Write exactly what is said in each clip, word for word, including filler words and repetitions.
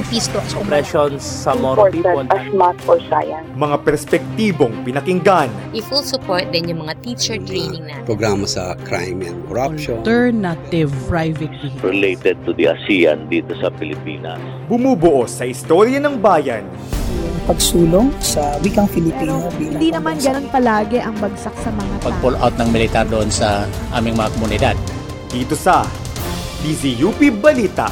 pisto. Oppressions sa Moro people. Important as math or science. Mga perspektibong pinakinggan. I-full support din yung mga teacher training natin. Programa sa crime and corruption. Alternative privately. Related to the ASEAN dito sa Pilipinas. Bumubuo sa istorya ng bayan. Pagsulong sa wikang Filipino bilang hindi naman ganun palagi ang bagsak sa mga tao. Pag-pull out ng militar doon sa aming mga komunidad. Dito sa D Z U P Balita.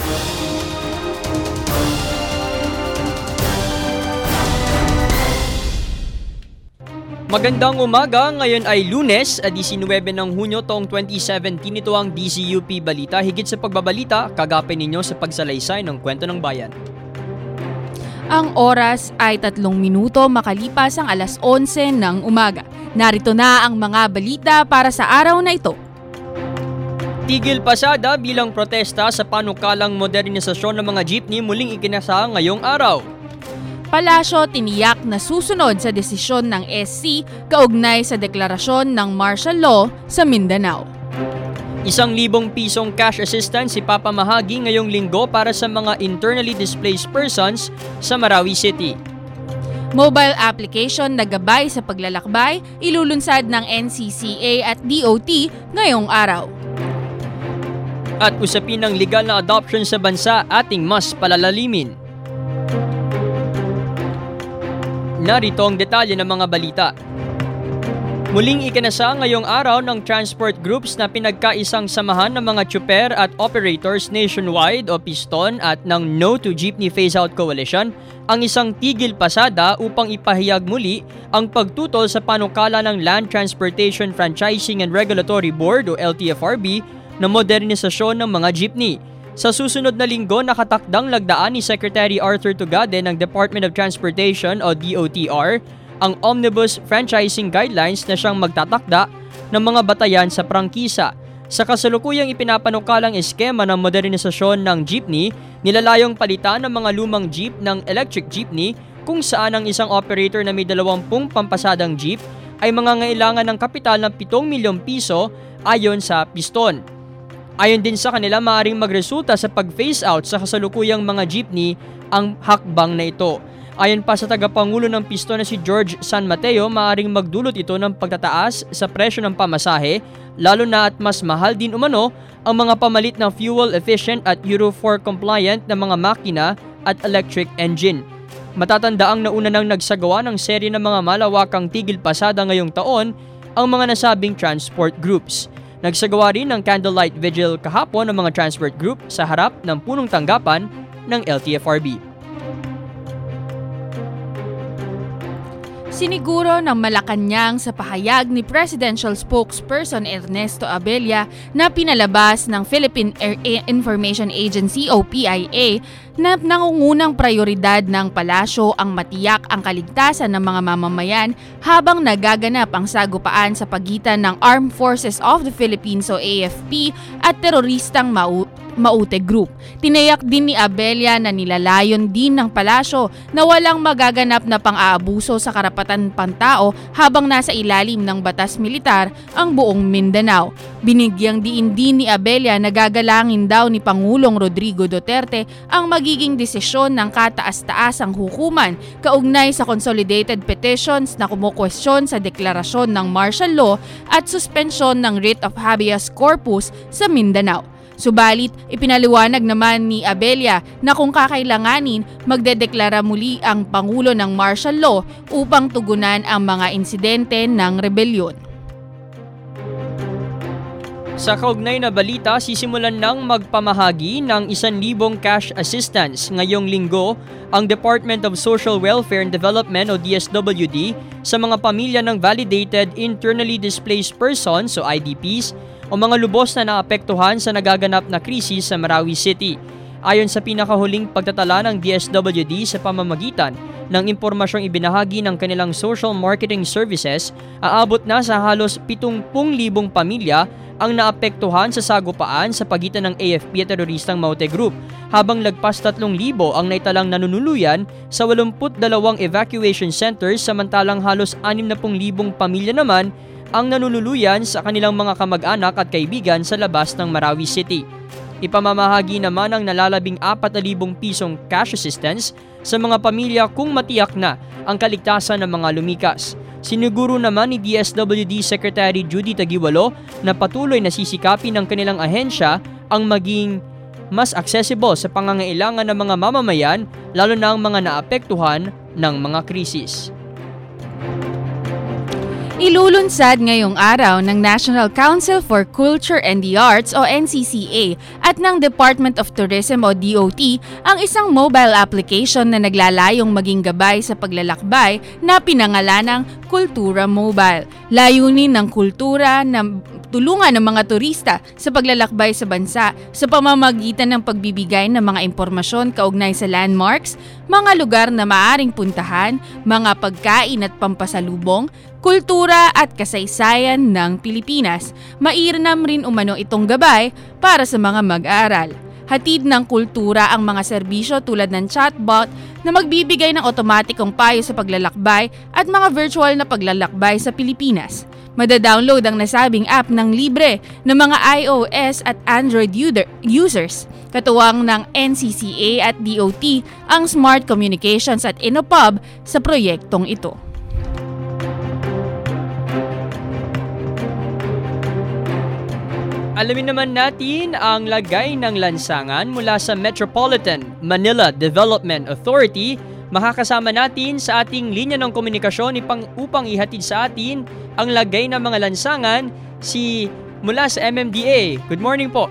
Magandang umaga, ngayon ay Lunes, labinwebe ng Hunyo taong twenty seventeen. Ito ang D Z U P Balita. Higit sa pagbabalita, kagapay ninyo sa pagsalaysay ng kwento ng bayan. Ang oras ay tatlong minuto makalipas ang alas onse ng umaga. Narito na ang mga balita para sa araw na ito. Tigil pasada bilang protesta sa panukalang modernisasyon ng mga jeepney muling ikinasa ngayong araw. Palasyo tiniyak na susunod sa desisyon ng S C kaugnay sa deklarasyon ng martial law sa Mindanao. Isang libong pisong cash assistance ipapamahagi ngayong linggo para sa mga internally displaced persons sa Marawi City. Mobile application na gabay sa paglalakbay ilulunsad ng N C C A at D O T ngayong araw. At usapin ng legal na adoption sa bansa ating mas palalalimin. Narito ang detalye ng mga balita. Muling ikinasa ngayong araw ng transport groups na pinagkaisang samahan ng mga tsuper at operators nationwide o PISTON at ng No to Jeepney Phase-Out Coalition ang isang tigil pasada upang ipahayag muli ang pagtutol sa panukala ng Land Transportation Franchising and Regulatory Board o L T F R B na modernisasyon ng mga jeepney. Sa susunod na linggo, nakatakdang lagdaan ni Secretary Arthur Tugade ng Department of Transportation o D O T R ang Omnibus Franchising Guidelines na siyang magtatakda ng mga batayan sa prangkisa. Sa kasalukuyang ipinapanukalang eskema ng modernisasyon ng jeepney, nilalayong palitan ng mga lumang jeep ng electric jeepney kung saan ang isang operator na may dalawampung pampasadang jeep ay mangangailangan ng kapital ng pitong milyong piso ayon sa PISTON. Ayon din sa kanila, maaaring magresulta sa pag-phase out sa kasalukuyang mga jeepney ang hakbang na ito. Ayon pa sa tagapangulo ng PISTON na si George San Mateo, maaaring magdulot ito ng pagtataas sa presyo ng pamasahe, lalo na at mas mahal din umano ang mga pamalit ng fuel-efficient at Euro four compliant na mga makina at electric engine. Matatandaang nauna nang nagsagawa ng serye ng mga malawakang tigil pasada ngayong taon ang mga nasabing transport groups. Nagsagawa rin ng candlelight vigil kahapon ng mga transport group sa harap ng punong tanggapan ng L T F R B. Siniguro ng Malacanang sa pahayag ni Presidential Spokesperson Ernesto Abella na pinalabas ng Philippine Air Information Agency o P I A na nangungunang prioridad ng palasyo ang matiyak ang kaligtasan ng mga mamamayan habang nagaganap ang sagupaan sa pagitan ng Armed Forces of the Philippines o A F P at teroristang Mau Maute Group. Tinayak din ni Abella na nilalayon din ng palasyo na walang magaganap na pang-aabuso sa karapatan pantao habang nasa ilalim ng batas militar ang buong Mindanao. Binigyang diin din ni Abella na gagalangin daw ni Pangulong Rodrigo Duterte ang magiging desisyon ng kataas-taasang hukuman kaugnay sa consolidated petitions na kumukwestiyon sa deklarasyon ng martial law at suspensyon ng writ of habeas corpus sa Mindanao. Subalit, ipinaliwanag naman ni Abella na kung kakailanganin, magdedeklara muli ang Pangulo ng martial law upang tugunan ang mga insidente ng rebelyon. Sa kaugnay na balita, sisimulan ng magpamahagi ng isang libong cash assistance ngayong linggo ang Department of Social Welfare and Development o D S W D sa mga pamilya ng Validated Internally Displaced Persons o I D Ps o mga lubos na naapektuhan sa nagaganap na krisis sa Marawi City. Ayon sa pinakahuling pagtatala ng D S W D sa pamamagitan ng impormasyong ibinahagi ng kanilang social marketing services, aabot na sa halos pitungpung libong pamilya ang naapektuhan sa sagupaan sa pagitan ng A F P at teroristang Maute Group, habang lagpas tatlong libo ang naitalang nanunuluyan sa walumpu't dalawang evacuation centers, samantalang halos anim na pung libong pamilya naman ang nanunuluyan sa kanilang mga kamag-anak at kaibigan sa labas ng Marawi City. Ipamamahagi naman ang nalalabing apat na libong pisong cash assistance sa mga pamilya kung matiyak na ang kaligtasan ng mga lumikas. Siniguro naman ni D S W D Secretary Judy Taguiwalo na patuloy na sisikapin ng kanilang ahensya ang maging mas accessible sa pangangailangan ng mga mamamayan, lalo na ang mga naapektuhan ng mga krisis. Ilulunsad ngayong araw ng National Council for Culture and the Arts o N C C A at ng Department of Tourism o D O T ang isang mobile application na naglalayong maging gabay sa paglalakbay na pinangalanang Kultura Mobile. Layunin ng kultura na tulungan ng mga turista sa paglalakbay sa bansa sa pamamagitan ng pagbibigay ng mga impormasyon kaugnay sa landmarks, mga lugar na maaring puntahan, mga pagkain at pampasalubong, kultura at kasaysayan ng Pilipinas. Mainam rin umano itong gabay para sa mga mag-aaral. Hatid ng kultura ang mga serbisyo tulad ng chatbot na magbibigay ng otomatikong payo sa paglalakbay at mga virtual na paglalakbay sa Pilipinas. Madadownload ang nasabing app ng libre ng mga iOS at Android users. Katuwang ng N C C A at D O T ang Smart Communications at Innopub sa proyektong ito. Alamin naman natin ang lagay ng lansangan mula sa Metropolitan Manila Development Authority. Makakasama natin sa ating linya ng komunikasyon upang, upang ihatid sa atin ang lagay ng mga lansangan si mula sa M M D A. Good morning po.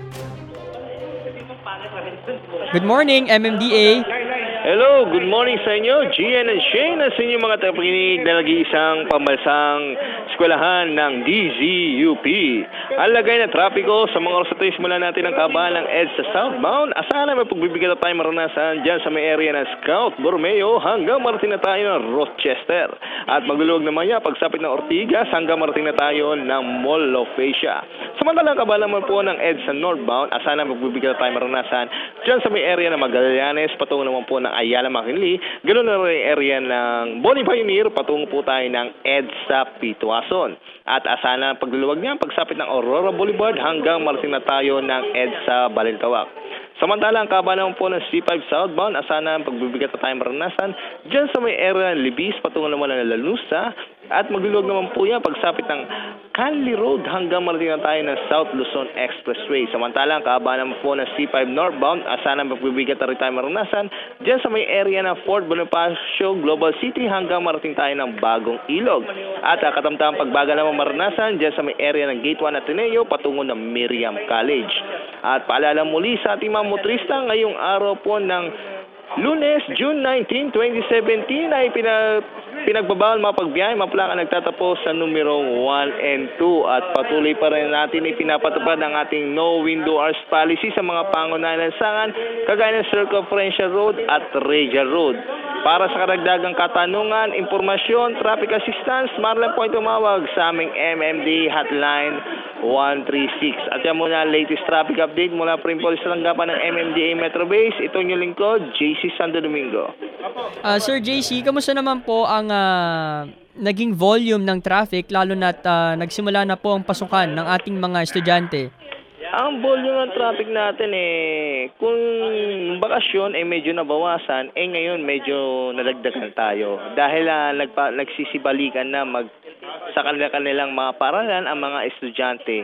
Good morning, M M D A. Hello, good morning sa inyo, Gian and Shane, at sa inyo mga tagapakinig na nag-iisang pambansang eskwelahan ng D Z U P. Ang lagay na trapiko sa mga oras na ito, simulan natin ang kabahan ng EDSA sa southbound. Asahan na may pagbibigyan na tayo maranasan dyan sa may area ng Scout, Borromeo, hanggang marating na tayo ng Rochester. At magluluwag naman niya pagsapit ng Ortigas hanggang marating na tayo ng Mall of Asia. Samantalang kabahan naman po ng EDSA northbound, asahan na may pagbibigyan na tayo maranasan dyan sa may area ng Magallanes, patungo naman po ng Ayala Makinli, ganoon na rin area ng Boni Pioneer, patungo po tayo ng EDSA Pituason. At asahan na pagluluwag niya pagsapit ng Aurora Boulevard hanggang marating na tayo ng EDSA Balintawak. Samantalang kabahan naman po ng C five southbound, asahan na pagbibigyan na tayo maranasan dyan sa may area ng Libis, patungo naman ng Lanusa. At magluluwag naman po yan pagsapit ng Canley Road hanggang marating na tayo ng South Luzon Expressway. Samantalang kabahan naman po ng C five northbound, asahan na pagbibigyan na rin tayo maranasan dyan sa may area ng Fort Bonifacio Global City hanggang marating tayo ng Bagong Ilog. At katamtamang pagbaga naman maranasan dyan sa may area ng Gate one Ateneo patungo ng Miriam College. At paalala muli sa ating mga motorista, ngayong araw po ng Lunes, June nineteenth, twenty seventeen ay pinag pinagbabawal mga pagbiyahe, mga plaka nagtatapos sa numero one and two at patuloy pa rin natin ipinapatupad ang ating no window hours policy sa mga pangunahing lansangan kagaya ng Circumferential Road at Regia Road. Para sa karagdagang katanungan, impormasyon, traffic assistance, maaari po ito tumawag sa aming M M D hotline one three six. At yan muna latest traffic update mula pa rin po sa tanggapan ng M M D A Metro Base. Ito yung lingkod, J C Santo Domingo. Uh, Sir J C, kamusta naman po ang uh, naging volume ng traffic lalo na't uh, nagsimula na po ang pasukan ng ating mga estudyante? Ang volume ng traffic natin eh, kung bakasyon eh medyo nabawasan, eh ngayon medyo nalagdagan tayo. Dahil uh, nagpa, nagsisibalikan na mag, sa kanilang mga paralan ang mga estudyante.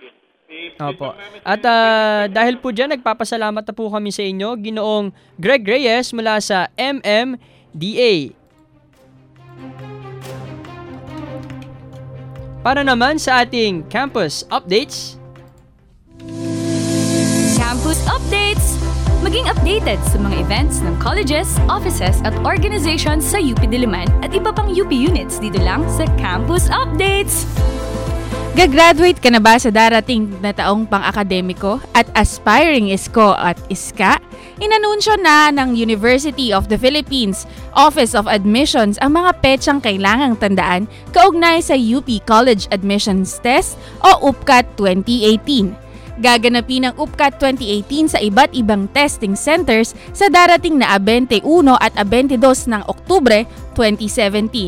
Opo. At uh, dahil po dyan, nagpapasalamat na po kami sa inyo, Ginoong Greg Reyes mula sa M M D A. Para naman sa ating campus updates, Campus Updates! Maging updated sa mga events ng colleges, offices at organizations sa U P Diliman at iba pang U P units dito lang sa Campus Updates! Gagraduate ka na ba sa darating na taong pang-akademiko at aspiring isko at iska? Inanunsyo na ng University of the Philippines Office of Admissions ang mga petsang kailangang tandaan kaugnay sa U P College Admissions Test o U P C A T twenty eighteen. Gaganapin ang U P C A T twenty eighteen sa iba't ibang testing centers sa darating na twenty-one at twenty-two ng Oktubre twenty seventeen.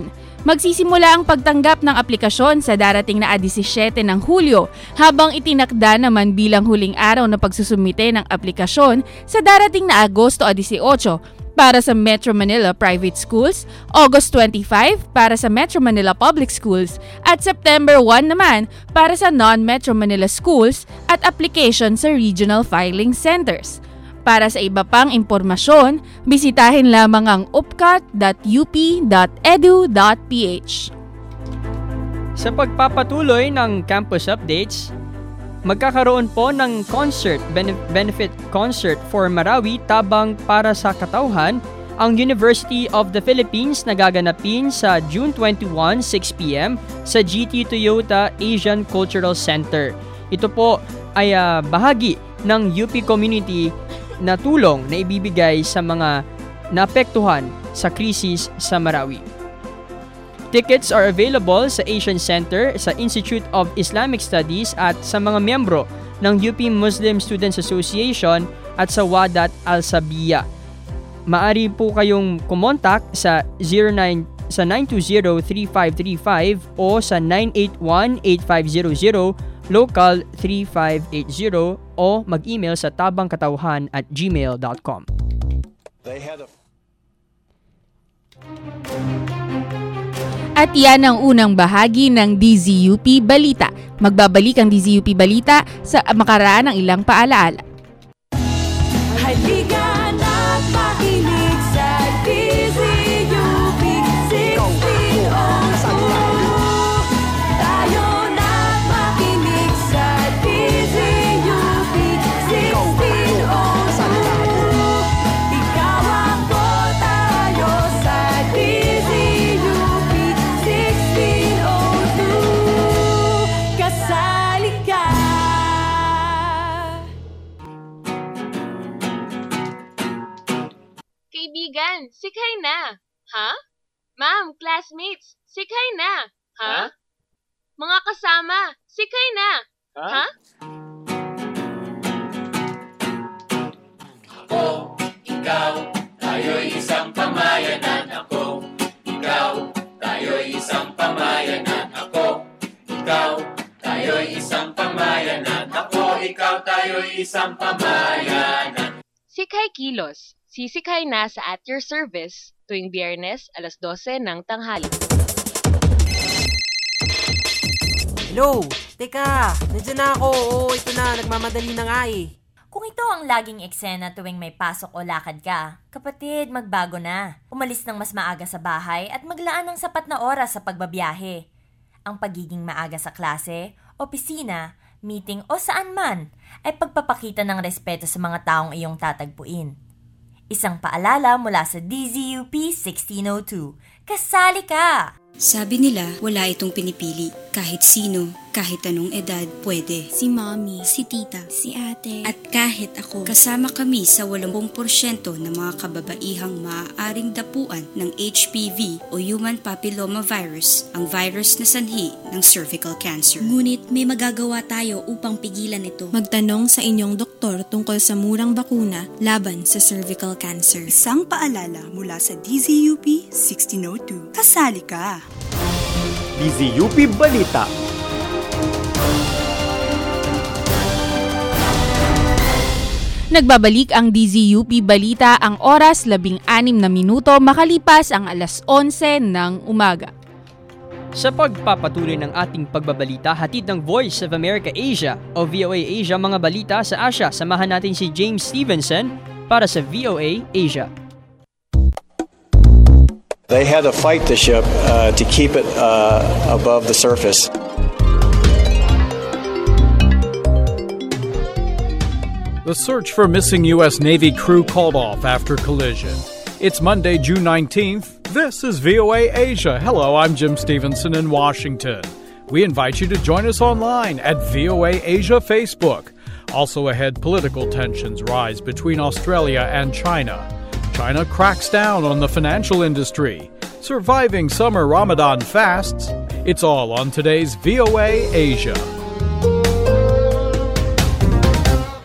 Magsisimula ang pagtanggap ng aplikasyon sa darating na seventeen ng Hulyo, habang itinakda naman bilang huling araw na pagsusumite ng aplikasyon sa darating na Agosto eighteen para sa Metro Manila Private Schools, August twenty-fifth para sa Metro Manila Public Schools, at September first naman para sa non-Metro Manila Schools at application sa Regional Filing Centers. Para sa iba pang impormasyon, bisitahin lamang ang upcat dot u p dot e d u dot p h. Sa pagpapatuloy ng campus updates, magkakaroon po ng concert, benefit concert for Marawi tabang para sa katauhan ang University of the Philippines na gaganapin sa June twenty-first, six p m sa G T Toyota Asian Cultural Center. Ito po ay uh, bahagi ng U P community na tulong na ibibigay sa mga naapektuhan sa krisis sa Marawi. Tickets are available sa Asian Center, sa Institute of Islamic Studies at sa mga miyembro ng U P Muslim Students Association at sa Wadat Al-Sabiya. Maari po kayong kumontak sa zero nine sa nine two zero, three five three five o sa nine eight one, eight five zero zero, local three five eight zero o mag-email sa tabangkatauhan at gmail dot com. They had a... At yan ang unang bahagi ng D Z U P Balita. Magbabalik ang D Z U P Balita sa makaraan ng ilang paalaala. Halika na't makinig sa D Z U P sixteen oh two. Tayo na't makinig sa D Z U P sixteen oh two. Ikaw ako, tayo sa D Z U P sixteen oh two. Kasali ka. Kaibigan, sikay na. Ha? Ma'am, classmates, sikay na. Ha? Ha? Mga kasama, sikay na. Ha? Ha? Ako, ikaw, tayo'y isang pamayanan. Ako, ikaw, tayo'y isang pamayanan. Ako, ikaw, tayo'y isang pamayanan. Ako, ikaw, tayo'y isang pamayanan. Sikay Kilos. Sisikay na sa At Your Service tuwing Biyernes alas dose ng tanghali. Hello! Teka! Nandiyan na ako! Oo, ito na. Nagmamadali na nga eh. Kung ito ang laging eksena tuwing may pasok o lakad ka, kapatid, magbago na. Umalis ng mas maaga sa bahay at maglaan ng sapat na oras sa pagbabiyahe. Ang pagiging maaga sa klase, opisina, meeting o saan man ay pagpapakita ng respeto sa mga taong iyong tatagpuin. Isang paalala mula sa D Z U P sixteen oh two. Kasali ka! Sabi nila, wala itong pinipili. Kahit sino, kahit anong edad, pwede. Si mommy, si tita, si ate, at kahit ako. Kasama kami sa eighty percent ng mga kababaihang maaaring dapuan ng H P V o Human Papilloma Virus, ang virus na sanhi ng cervical cancer. Ngunit may magagawa tayo upang pigilan ito. Magtanong sa inyong doktor tungkol sa murang bakuna laban sa cervical cancer. Isang paalala mula sa D Z U P sixteen oh two. Kasali ka! D Z U P Balita. Nagbabalik ang D Z U P Balita, ang oras labing anim na minuto makalipas ang alas onse ng umaga. Sa pagpapatuloy ng ating pagbabalita, hatid ng Voice of America Asia o V O A Asia mga balita sa Asia. Samahan natin si James Stevenson para sa V O A Asia. They had to fight the ship uh, to keep it uh, above the surface. The search for missing U S Navy crew called off after collision. It's Monday, June nineteenth. This is V O A Asia. Hello, I'm Jim Stevenson in Washington. We invite you to join us online at V O A Asia Facebook. Also ahead, political tensions rise between Australia and China. China cracks down on the financial industry. Surviving summer Ramadan fasts. It's all on today's V O A Asia.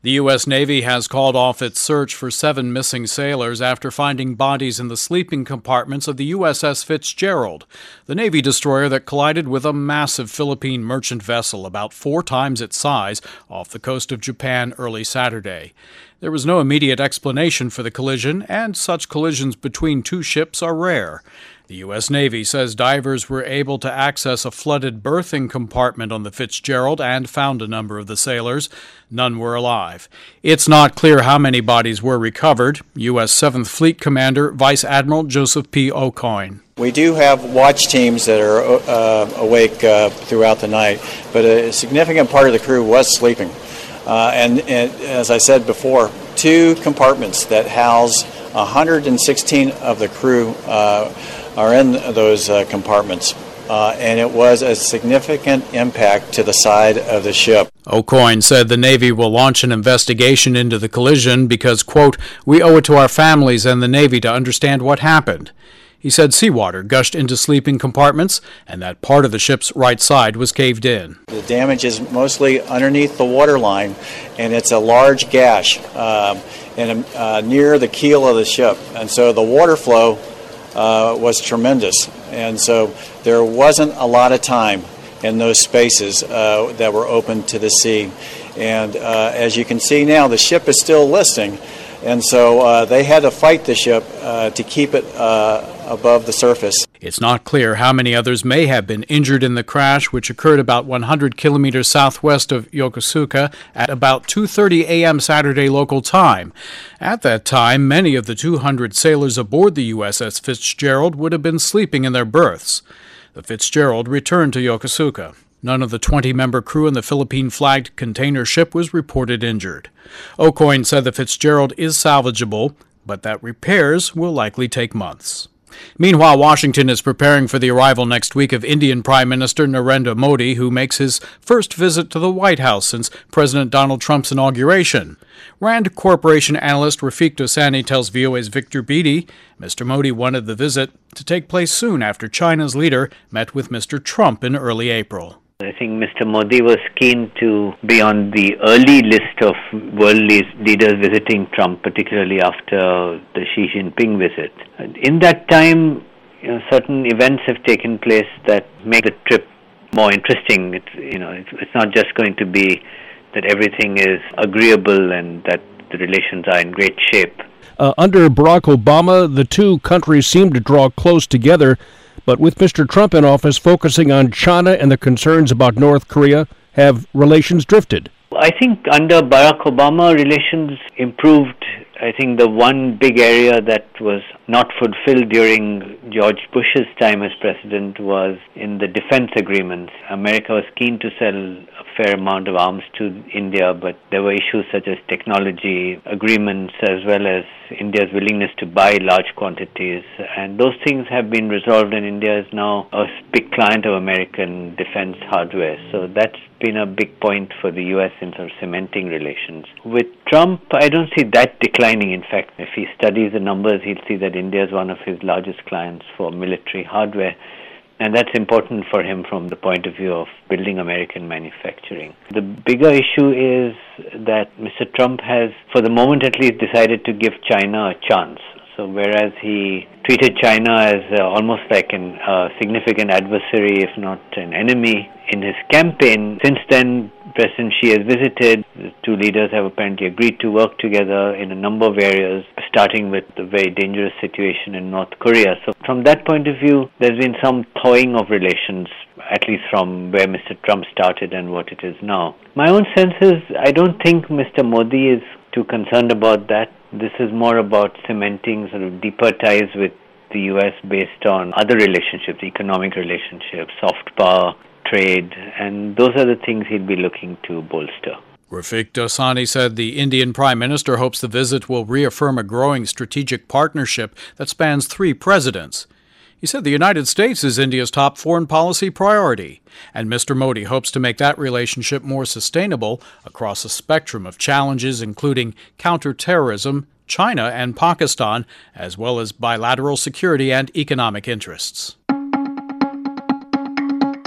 The U S Navy has called off its search for seven missing sailors after finding bodies in the sleeping compartments of the U S S Fitzgerald, the Navy destroyer that collided with a massive Philippine merchant vessel about four times its size off the coast of Japan early Saturday. There was no immediate explanation for the collision, and such collisions between two ships are rare. The U S Navy says divers were able to access a flooded berthing compartment on the Fitzgerald and found a number of the sailors. None were alive. It's not clear how many bodies were recovered. U S seventh Fleet Commander Vice Admiral Joseph P. Aucoin. We do have watch teams that are uh, awake uh, throughout the night, but a significant part of the crew was sleeping. Uh, and, and as I said before, two compartments that house one hundred sixteen of the crew uh, are in those uh, compartments, uh, and it was a significant impact to the side of the ship. Aucoin said the Navy will launch an investigation into the collision because, quote, we owe it to our families and the Navy to understand what happened. He said seawater gushed into sleeping compartments and that part of the ship's right side was caved in. The damage is mostly underneath the waterline, and it's a large gash uh, in a, uh, near the keel of the ship. And so the water flow uh, was tremendous. And so there wasn't a lot of time in those spaces uh, that were open to the sea. And uh, as you can see now, the ship is still listing. And so uh, they had to fight the ship uh, to keep it uh, above the surface. It's not clear how many others may have been injured in the crash, which occurred about one hundred kilometers southwest of Yokosuka at about two thirty a.m. Saturday local time. At that time, many of the two hundred sailors aboard the U S S Fitzgerald would have been sleeping in their berths. The Fitzgerald returned to Yokosuka. None of the twenty-member crew in the Philippine-flagged container ship was reported injured. Aucoin said the Fitzgerald is salvageable, but that repairs will likely take months. Meanwhile, Washington is preparing for the arrival next week of Indian Prime Minister Narendra Modi, who makes his first visit to the White House since President Donald Trump's inauguration. Rand Corporation analyst Rafiq Dosani tells V O A's Victor Beatty Mister Modi wanted the visit to take place soon after China's leader met with Mister Trump in early April. I think Mister Modi was keen to be on the early list of world leaders visiting Trump, particularly after the Xi Jinping visit. In that time, you know, certain events have taken place that make the trip more interesting. It's, you know, it's, it's not just going to be that everything is agreeable and that the relations are in great shape. Uh, under Barack Obama, the two countries seemed to draw close together. But with Mister Trump in office focusing on China and the concerns about North Korea, have relations drifted? I think under Barack Obama, relations improved. I think the one big area that was not fulfilled during George Bush's time as president was in the defense agreements. America was keen to sell a fair amount of arms to India, but there were issues such as technology agreements as well as India's willingness to buy large quantities. And those things have been resolved, and India is now a big client of American defense hardware. So that's been a big point for the U S in sort of cementing relations. With Trump, I don't see that declining. In fact, if he studies the numbers, he'll see that India is one of his largest clients for military hardware. And that's important for him from the point of view of building American manufacturing. The bigger issue is that Mister Trump has, for the moment at least, decided to give China a chance. So whereas he treated China as uh, almost like a uh, significant adversary, if not an enemy, in his campaign, since then President Xi has visited. The two leaders have apparently agreed to work together in a number of areas, starting with the very dangerous situation in North Korea. So from that point of view, there's been some thawing of relations, at least from where Mister Trump started and what it is now. My own sense is I don't think Mister Modi is too concerned about that. This is more about cementing sort of deeper ties with the U S based on other relationships, economic relationships, soft power, trade, and those are the things he'd be looking to bolster. Rafiq Dosani said the Indian Prime Minister hopes the visit will reaffirm a growing strategic partnership that spans three presidents. He said the United States is India's top foreign policy priority, and Mister Modi hopes to make that relationship more sustainable across a spectrum of challenges, including counterterrorism, China and Pakistan, as well as bilateral security and economic interests.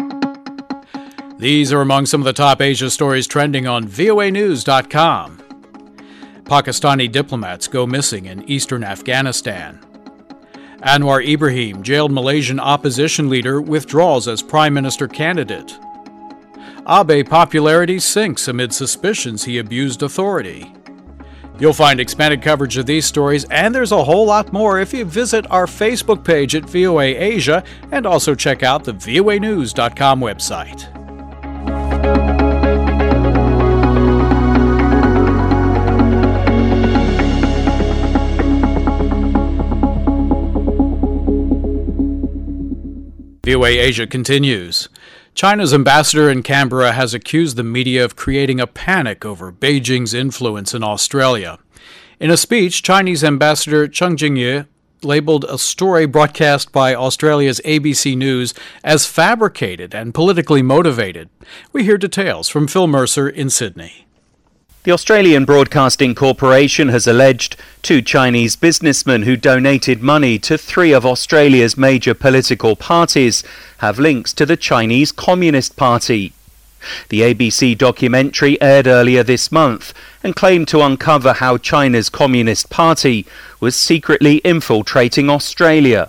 These are among some of the top Asia stories trending on V O A news dot com. Pakistani diplomats go missing in eastern Afghanistan. Anwar Ibrahim, jailed Malaysian opposition leader, withdraws as prime minister candidate. Abe popularity sinks amid suspicions he abused authority. You'll find expanded coverage of these stories, and there's a whole lot more if you visit our Facebook page at V O A Asia and also check out the V O A news dot com website. V O A Asia continues. China's ambassador in Canberra has accused the media of creating a panic over Beijing's influence in Australia. In a speech, Chinese ambassador Cheng Jingye labeled a story broadcast by Australia's A B C News as fabricated and politically motivated. We hear details from Phil Mercer in Sydney. The Australian Broadcasting Corporation has alleged two Chinese businessmen who donated money to three of Australia's major political parties have links to the Chinese Communist Party. The A B C documentary aired earlier this month and claimed to uncover how China's Communist Party was secretly infiltrating Australia.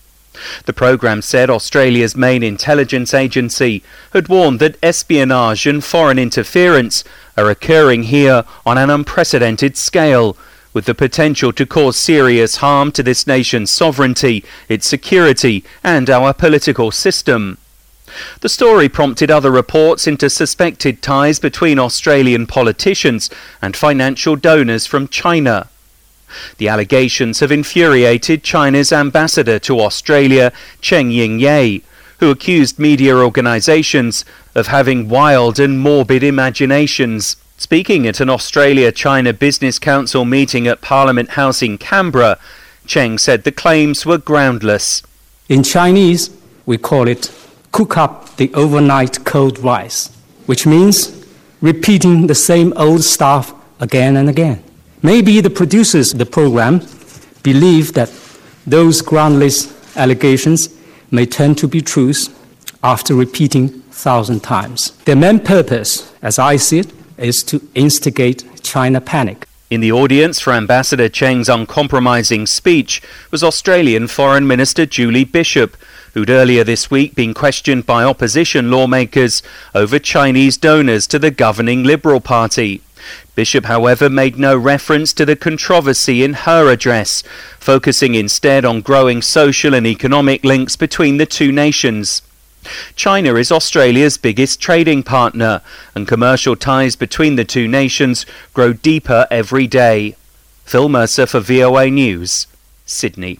The programme said Australia's main intelligence agency had warned that espionage and foreign interference are occurring here on an unprecedented scale, with the potential to cause serious harm to this nation's sovereignty, its security, and our political system. The story prompted other reports into suspected ties between Australian politicians and financial donors from China. The allegations have infuriated China's ambassador to Australia, Cheng Yingye, who accused media organisations of having wild and morbid imaginations. Speaking at an Australia-China Business Council meeting at Parliament House in Canberra, Cheng said the claims were groundless. In Chinese, we call it cook up the overnight cold rice, which means repeating the same old stuff again and again. Maybe the producers of the program believe that those groundless allegations may turn to be truths after repeating a thousand times. Their main purpose, as I see it, is to instigate China panic. In the audience for Ambassador Cheng's uncompromising speech was Australian Foreign Minister Julie Bishop, who'd earlier this week been questioned by opposition lawmakers over Chinese donors to the governing Liberal Party. Bishop, however, made no reference to the controversy in her address, focusing instead on growing social and economic links between the two nations. China is Australia's biggest trading partner, and commercial ties between the two nations grow deeper every day. Phil Mercer for V O A News, Sydney.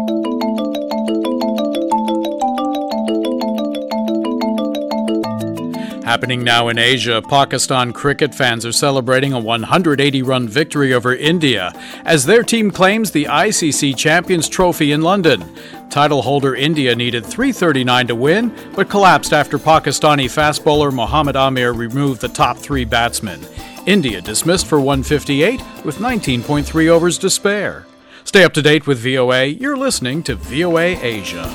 Happening now in Asia, Pakistan cricket fans are celebrating a one hundred eighty run victory over India as their team claims the I C C Champions Trophy in London. Title holder India needed three thirty-nine to win, but collapsed after Pakistani fast bowler Mohammad Amir removed the top three batsmen. India dismissed for one fifty-eight with nineteen point three overs to spare. Stay up to date with V O A. You're listening to V O A Asia.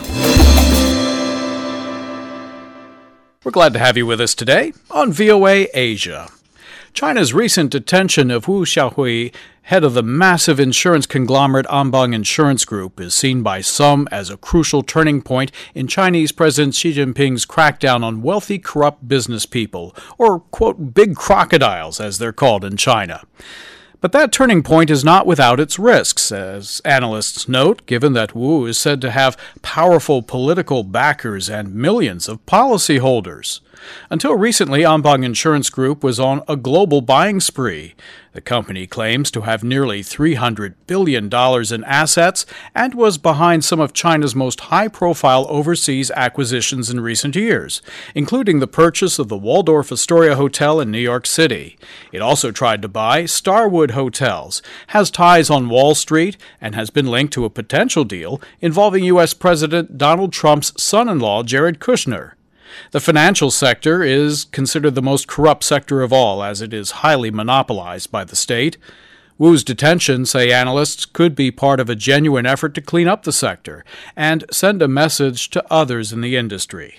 We're glad to have you with us today on V O A Asia. China's recent detention of Wu Xiaohui, head of the massive insurance conglomerate Anbang Insurance Group, is seen by some as a crucial turning point in Chinese President Xi Jinping's crackdown on wealthy, corrupt business people, or, quote, big crocodiles, as they're called in China. But that turning point is not without its risks, as analysts note, given that Wu is said to have powerful political backers and millions of policyholders. Until recently, Anbang Insurance Group was on a global buying spree. The company claims to have nearly three hundred billion dollars in assets and was behind some of China's most high-profile overseas acquisitions in recent years, including the purchase of the Waldorf Astoria Hotel in New York City. It also tried to buy Starwood Hotels, has ties on Wall Street, and has been linked to a potential deal involving U S President Donald Trump's son-in-law, Jared Kushner. The financial sector is considered the most corrupt sector of all, as it is highly monopolized by the state. Wu's detention, say analysts, could be part of a genuine effort to clean up the sector and send a message to others in the industry.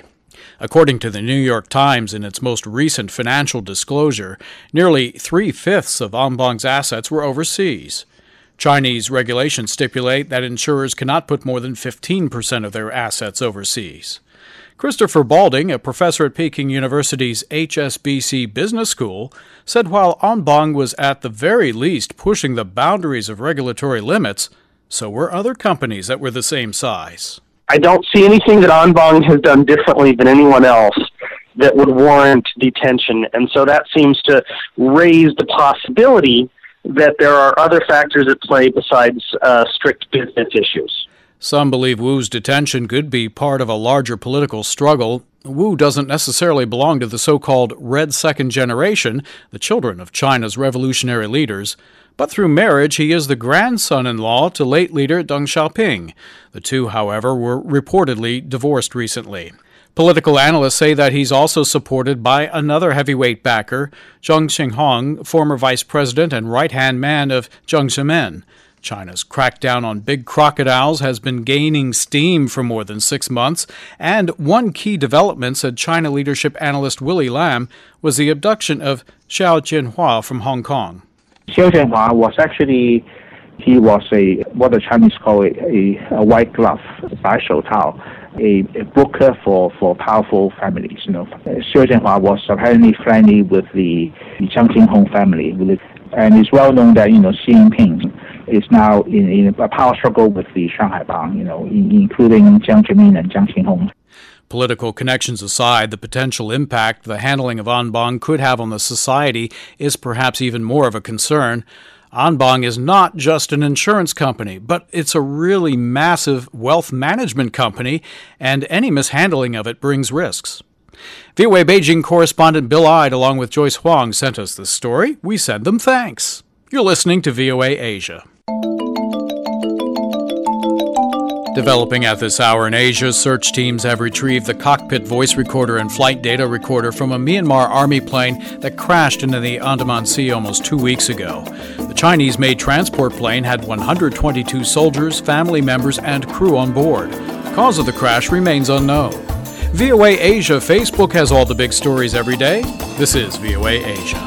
According to the New York Times in its most recent financial disclosure, nearly three-fifths of Anbang's assets were overseas. Chinese regulations stipulate that insurers cannot put more than fifteen percent of their assets overseas. Christopher Balding, a professor at Peking University's H S B C Business School, said while Anbang was at the very least pushing the boundaries of regulatory limits, so were other companies that were the same size. I don't see anything that Anbang has done differently than anyone else that would warrant detention, and so that seems to raise the possibility that there are other factors at play besides uh, strict business issues. Some believe Wu's detention could be part of a larger political struggle. Wu doesn't necessarily belong to the so-called Red Second Generation, the children of China's revolutionary leaders, but through marriage he is the grandson-in-law to late leader Deng Xiaoping. The two, however, were reportedly divorced recently. Political analysts say that he's also supported by another heavyweight backer, Zhang Xinghong, former vice president and right-hand man of Jiang Zemin. China's crackdown on big crocodiles has been gaining steam for more than six months, and one key development, said China leadership analyst Willie Lam, was the abduction of Xiao Jianhua from Hong Kong. Xiao Jianhua was actually, he was a, what the Chinese call a, a, a white glove, 白手套, a, a broker for, for powerful families. You know, Xiao Jianhua was apparently friendly with the, the Jiang Qinghong family, and it's well known that, you know, Xi Jinping is now in, in a power struggle with the Shanghai Bang, you know, in, including Jiang Zemin and Jiang Qinghong. Political connections aside, the potential impact the handling of Anbang could have on the society is perhaps even more of a concern. Anbang is not just an insurance company, but it's a really massive wealth management company, and any mishandling of it brings risks. V O A Beijing correspondent Bill Ide, along with Joyce Huang, sent us this story. We send them thanks. You're listening to V O A Asia. Developing at this hour in Asia, search teams have retrieved the cockpit voice recorder and flight data recorder from a Myanmar Army plane that crashed into the Andaman Sea almost two weeks ago. The Chinese-made transport plane had one hundred twenty-two soldiers, family members, and crew on board. The cause of the crash remains unknown. V O A Asia Facebook has all the big stories every day. This is V O A Asia.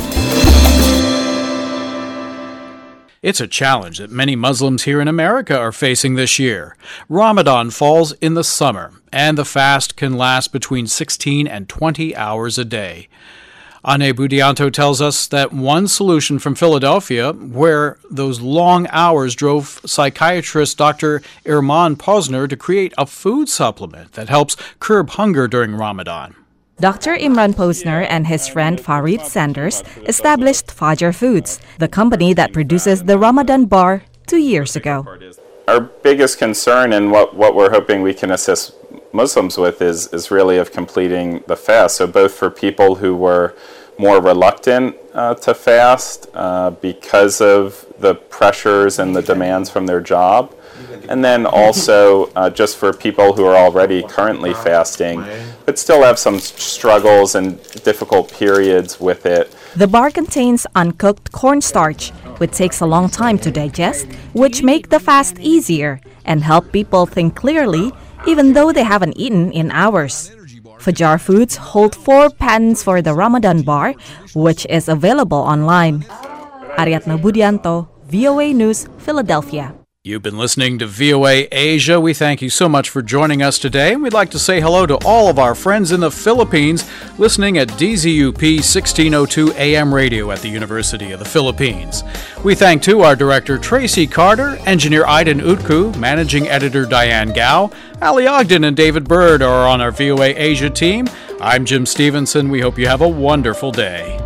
It's a challenge that many Muslims here in America are facing this year. Ramadan falls in the summer, and the fast can last between sixteen and twenty hours a day. Ane Budianto tells us that one solution from Philadelphia, where those long hours drove psychiatrist Doctor Irman Posner to create a food supplement that helps curb hunger during Ramadan. Doctor Imran Posner and his friend Farid Sanders established Fajr Foods, the company that produces the Ramadan bar, two years ago. Our biggest concern and what, what we're hoping we can assist Muslims with is, is really of completing the fast. So both for people who were more reluctant uh, to fast uh, because of the pressures and the demands from their job, and then also uh, just for people who are already currently fasting, but still have some struggles and difficult periods with it. The bar contains uncooked cornstarch, which takes a long time to digest, which make the fast easier and help people think clearly, even though they haven't eaten in hours. Fajr Foods hold four patents for the Ramadan bar, which is available online. Ariadna Budianto, V O A News, Philadelphia. You've been listening to V O A Asia. We thank you so much for joining us today. We'd like to say hello to all of our friends in the Philippines listening at D Z U P sixteen oh two A M radio at the University of the Philippines. We thank, too, our director Tracy Carter, engineer Aiden Utku, managing editor Diane Gao, Ali Ogden and David Bird are on our V O A Asia team. I'm Jim Stevenson. We hope you have a wonderful day.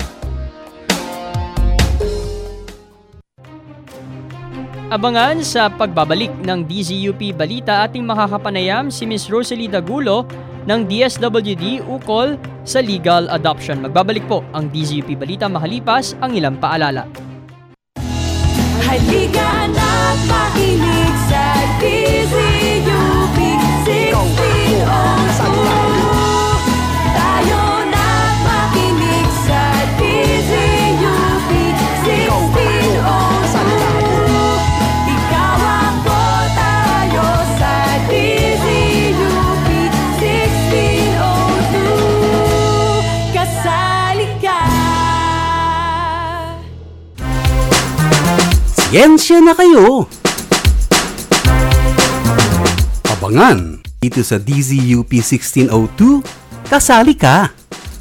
Abangan sa pagbabalik ng D Z U P Balita ating makakapanayam si Miss Rosalie Dagulo ng D S W D ukol sa legal adoption. Magbabalik po ang D Z U P Balita makalipas ang ilang paalala. Halika na't makinig sa D Z U P sixteen oh two. Tayo na't makinig sa D Z U P sixteen oh two. Ikaw ako, tayo sa D Z U P sixteen Siyensya na kayo! Abangan dito sa D Z U P sixteen oh two, kasali ka!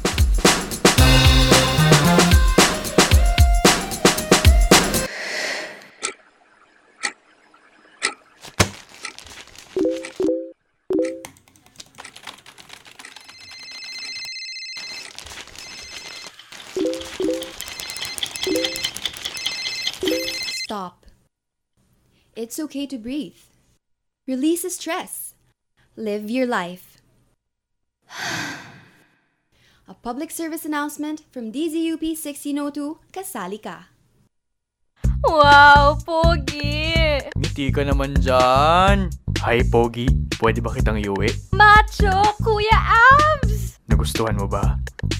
Stop. It's okay to breathe. Release the stress. Live your life. A public service announcement from D Z U P sixteen oh two, kasali ka. Wow, Pogi! Ngiti ka naman dyan. Hi, Pogi. Pwede ba kitang iuwi? Macho, Kuya Abs! Nagustuhan mo ba?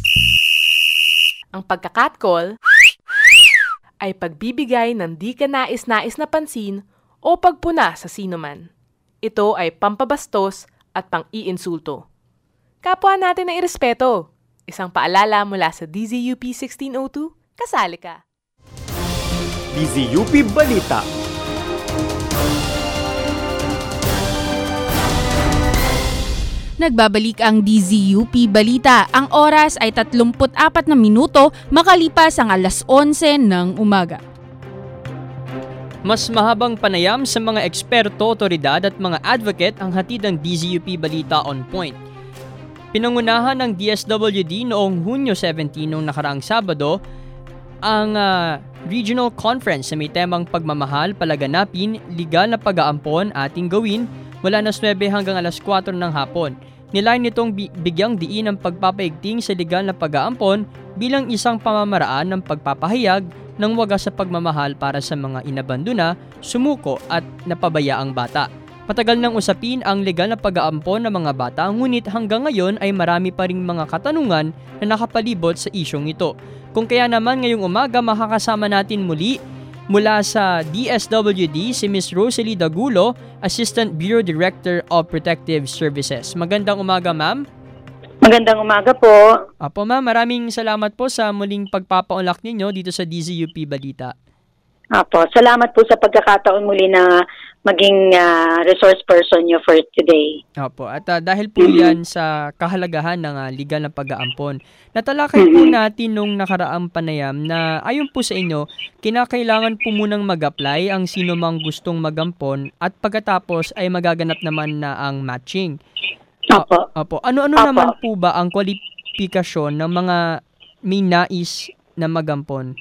Ang pagkakatcall ay pagbibigay ng di ka nais-nais na pansin o pagpuna sa sino man. Ito ay pampabastos at pang-iinsulto. Kapwa natin na irespeto. Isang paalala mula sa D Z U P sixteen oh two, kasali ka. D Z U P Balita. Nagbabalik ang D Z U P Balita. Ang oras ay tatlumpu't apat na minuto makalipas ang alas onse ng umaga. Mas mahabang panayam sa mga eksperto, otoridad at mga advocate ang hatid ng D Z U P Balita on Point. Pinangunahan ng D S W D noong Hunyo seventeen noong nakaraang Sabado ang uh, Regional Conference sa may temang pagmamahal, palaganapin, legal na pag-aampon ating gawin mula alas nuwebe hanggang alas kwatro ng hapon. Nilayan nitong bigyang diin ang pagpapaigting sa legal na pag-aampon bilang isang pamamaraan ng pagpapahayag ng wagas sa pagmamahal para sa mga inabandona, sumuko at napabayaang bata. Matagal nang usapin ang legal na pag-aampon ng mga bata, ngunit hanggang ngayon ay marami pa ring mga katanungan na nakapalibot sa isyong ito. Kung kaya naman ngayong umaga makakasama natin muli mula sa D S W D si Miss Rosalie Dagulo, Assistant Bureau Director of Protective Services. Magandang umaga, ma'am. Magandang umaga po. Apo, ma'am, maraming salamat po sa muling pagpapaunlak ninyo dito sa D Z U P Balita. Apo, salamat po sa pagkakataon muli na maging uh, resource person nyo for today. Opo, at uh, dahil po yan sa kahalagahan ng uh, legal na pag-aampon, natalakay po natin nung nakaraang panayam na ayon po sa inyo, kinakailangan po munang mag-apply ang sino mang gustong magampon at pagkatapos ay magaganap naman na ang matching. Opo. Opo. Ano-ano Opo. Naman po ba ang kwalifikasyon ng mga may nais na magampon?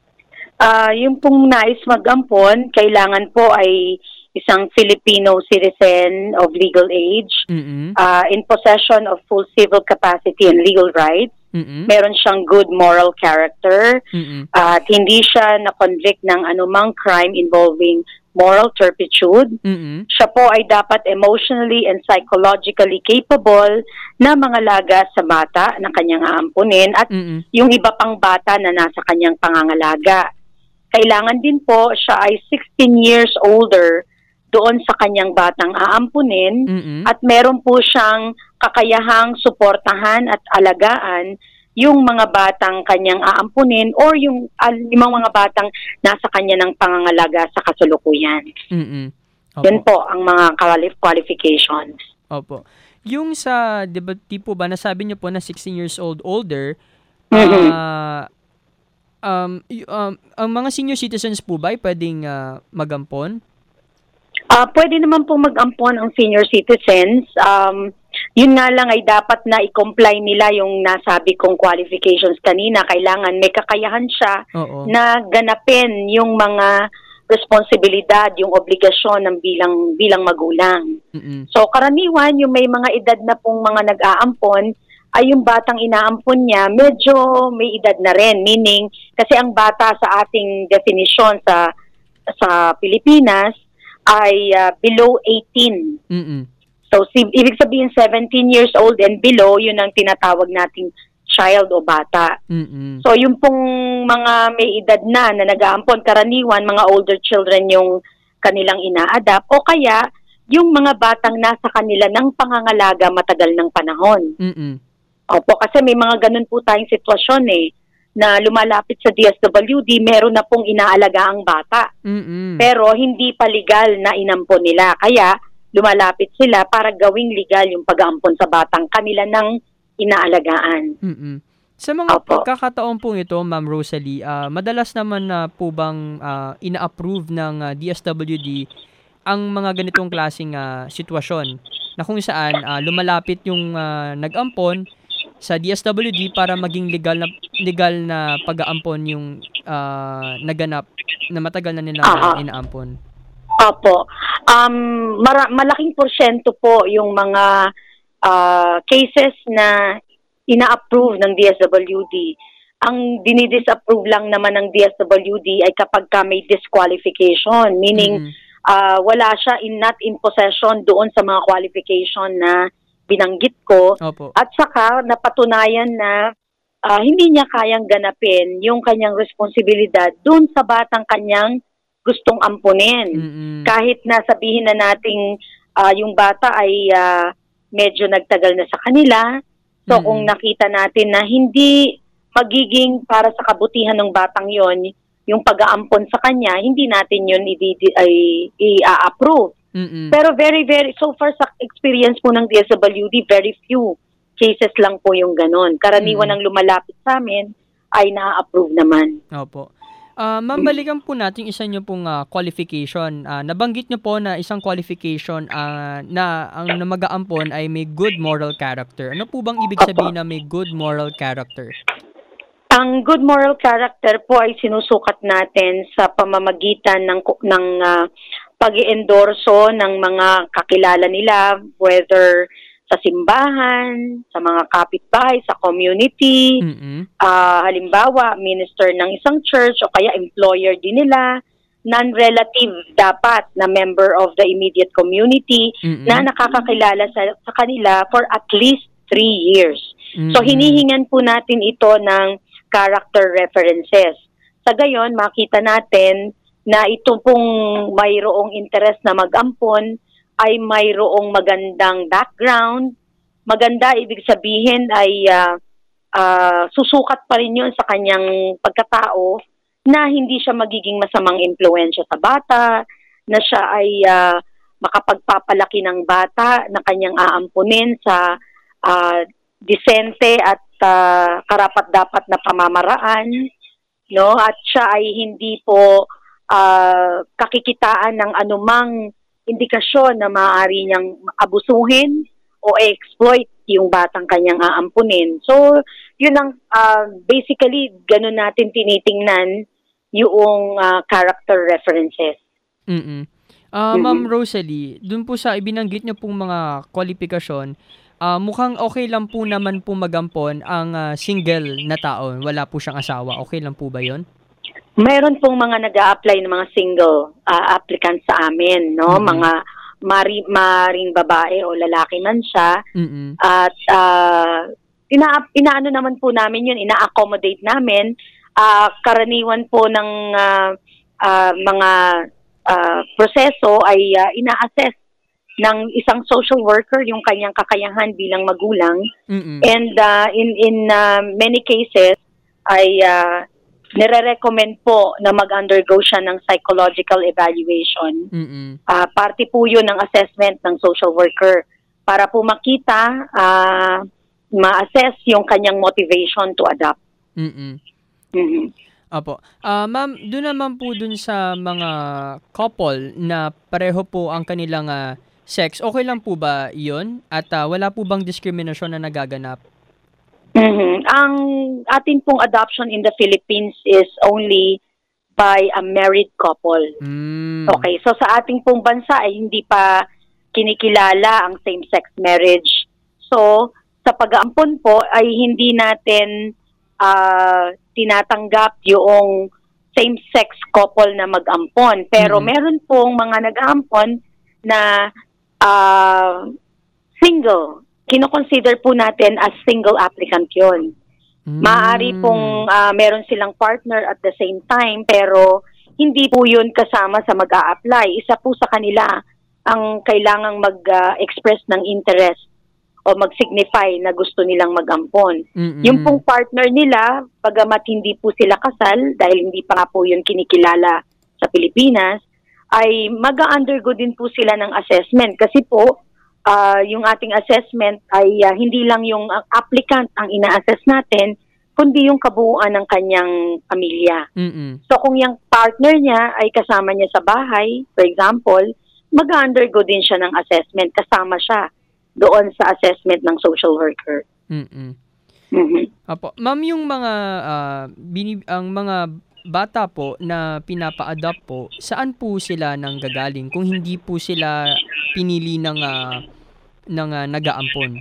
Uh, yung pong nais magampon, kailangan po ay isang Filipino citizen of legal age, mm-hmm. uh, in possession of full civil capacity and legal rights, mm-hmm. meron siyang good moral character, mm-hmm. uh, at hindi siya na-convict ng anumang crime involving moral turpitude. Mm-hmm. Siya po ay dapat emotionally and psychologically capable na mangalaga sa bata na kanyang aampunin at mm-hmm. yung iba pang bata na nasa kanyang pangangalaga. Kailangan din po siya ay sixteen years older doon sa kanyang batang aampunin mm-hmm. at meron po siyang kakayahang suportahan at alagaan yung mga batang kanyang aampunin or yung uh, limang mga batang nasa kanya ng pangangalaga sa kasulukuyan. Mm-hmm. Yan po ang mga qualifications. Opo. Yung sa, di ba, tipo ba, nasabi niyo po na sixteen years old older, mm-hmm. uh, Um, y- um, ang mga senior citizens po ba ay pwedeng uh, magampon? Uh, pwede naman po mag-ampon ang senior citizens. Um, yun nga lang ay dapat na i-comply nila yung nasabi kong qualifications kanina. Kailangan may kakayahan siya Oo. na ganapin yung mga responsibilidad, yung obligasyon ng bilang bilang magulang. Mm-mm. So karaniwan yung may mga edad na pong mga nag-aampon ay yung batang inaampon niya, medyo may edad na rin. Meaning, kasi ang bata sa ating definition sa sa Pilipinas ay uh, below eighteen. Mm-mm. So, si, ibig sabihin seventeen years old and below, yun ang tinatawag nating child o bata. Mm-mm. So, yung pong mga may edad na na nag-aampon, karaniwan, mga older children yung kanilang ina-adapt o kaya yung mga batang nasa kanila ng pangangalaga matagal ng panahon. Mm-mm. Opo, kasi may mga ganun po tayong sitwasyon eh. na lumalapit sa D S W D, meron na pong inaalaga ang bata. Mm-mm. Pero hindi pa legal na inampon nila. Kaya lumalapit sila para gawing legal yung pag-aampon sa batang kanila ng inaalagaan. Mm-mm. Sa mga pagkakataon po ito, Ma'am Rosalie, uh, madalas naman na uh, po bang uh, ina-approve ng uh, D S W D ang mga ganitong klaseng uh, sitwasyon na kung saan uh, lumalapit yung uh, nag-ampon sa D S W D para maging legal na legal na pag-aampon yung uh, naganap na matagal na nilang uh, inaampon. Opo. Um, mara- malaking porsyento po yung mga uh, cases na ina-approve ng D S W D. Ang dinidisapprove lang naman ng D S W D ay kapag ka may disqualification, meaning mm. uh, wala siya in not in possession doon sa mga qualification na binanggit ko. Opo. At saka napatunayan na uh, hindi niya kayang ganapin yung kanyang responsibilidad doon sa batang kanyang gustong ampunin. Mm-mm. Kahit na sabihin na nating uh, yung bata ay uh, medyo nagtagal na sa kanila. So mm-hmm. kung nakita natin na hindi magiging para sa kabutihan ng batang yon yung pag-aampon sa kanya, hindi natin yun i-approve. Mm-mm. Pero very, very, so far sa experience po ng D S W D, very few cases lang po yung ganon. Karaniwan Mm-mm. ng lumalapit sa amin ay na-approve naman. Opo. Uh, Ma'am, balikan po natin isa nyo pong uh, qualification. Uh, nabanggit nyo po na isang qualification uh, na ang na mag-aampon ay may good moral character. Ano po bang ibig sabihin na may good moral character? Ang good moral character po ay sinusukat natin sa pamamagitan ng ng uh, pag-i-endorso ng mga kakilala nila, whether sa simbahan, sa mga kapitbahay, sa community, uh, halimbawa, minister ng isang church o kaya employer din nila, non-relative dapat na member of the immediate community Mm-mm. na nakakakilala sa, sa kanila for at least three years. Mm-mm. So, hinihingan po natin ito ng character references. Sa gayon, makita natin na ito pong mayroong interest na mag-ampon ay mayroong magandang background. Maganda, ibig sabihin ay uh, uh, susukat pa rin yun sa kanyang pagkatao na hindi siya magiging masamang impluensya sa bata, na siya ay uh, makapagpapalaki ng bata na kanyang aampunin sa uh, disente at uh, karapat-dapat na pamamaraan, no? At siya ay hindi po uh, kakikitaan ng anumang indikasyon na maaari niyang abusuhin o exploit yung batang kanyang aampunin. So, yun ang uh, basically ganun natin tinitingnan yung uh, character references. Mm-mm. Uh, Mm-hmm. Ma'am Rosalie, dun po sa ibinanggit niyo pong mga kwalifikasyon, uh, mukhang okay lang po naman po magampon ang uh, single na tao. Wala po siyang asawa. Okay lang po ba yun? Mayroon pong mga nag-a-apply ng mga single uh, applicants sa amin, no? Mm-hmm. Mga mari, maring babae o lalaki man siya. Mm-mm. At uh, ina inaano naman po namin yun, ina-accommodate namin. Uh, karaniwan po ng uh, uh, mga uh, proseso ay uh, ina-assess ng isang social worker yung kanyang kakayahan bilang magulang. Mm-mm. And uh, in in uh, many cases ay uh, nire-recommend po na mag-undergo siya ng psychological evaluation. Mm-mm. Uh, parte po yun ng assessment ng social worker para po makita, uh, ma-assess yung kanyang motivation to adopt. Mm-mm. Mm-hmm. Apo. Uh, ma'am, doon naman po dun sa mga couple na pareho po ang kanilang uh, sex, okay lang po ba yun? At uh, wala po bang diskriminasyon na nagaganap? Mm-hmm. Ang atin pong adoption in the Philippines is only by a married couple. Mm. Okay, so sa ating pong bansa ay hindi pa kinikilala ang same-sex marriage. So, sa pag-aampon po ay hindi natin uh, tinatanggap yung same-sex couple na mag-ampon. Pero Mm-hmm. meron pong mga nag-aampon na uh, single. Kino-consider po natin as single applicant yun. Mm. Maaari pong uh, meron silang partner at the same time, pero hindi po yun kasama sa mag-a-apply. Isa po sa kanila ang kailangang mag-express uh, ng interest o mag-signify na gusto nilang mag-ampon. Mm-mm. Yung pong partner nila, bagamat hindi po sila kasal, dahil hindi pa nga po yun kinikilala sa Pilipinas, ay mag-undergo din po sila ng assessment. Kasi po, uh, yung ating assessment ay uh, hindi lang yung uh, applicant ang ina-assess natin, kundi yung kabuuan ng kanyang pamilya. Mm-mm. So kung yung partner niya ay kasama niya sa bahay, for example, mag-undergo din siya ng assessment, kasama siya doon sa assessment ng social worker. Mm-mm. Mm-hmm. Apo. Ma'am, yung mga uh, binib- ang mga bata po na pinapa-adopt po, saan po sila nanggagaling kung hindi po sila pinili ng uh, ng uh, nag-aampon?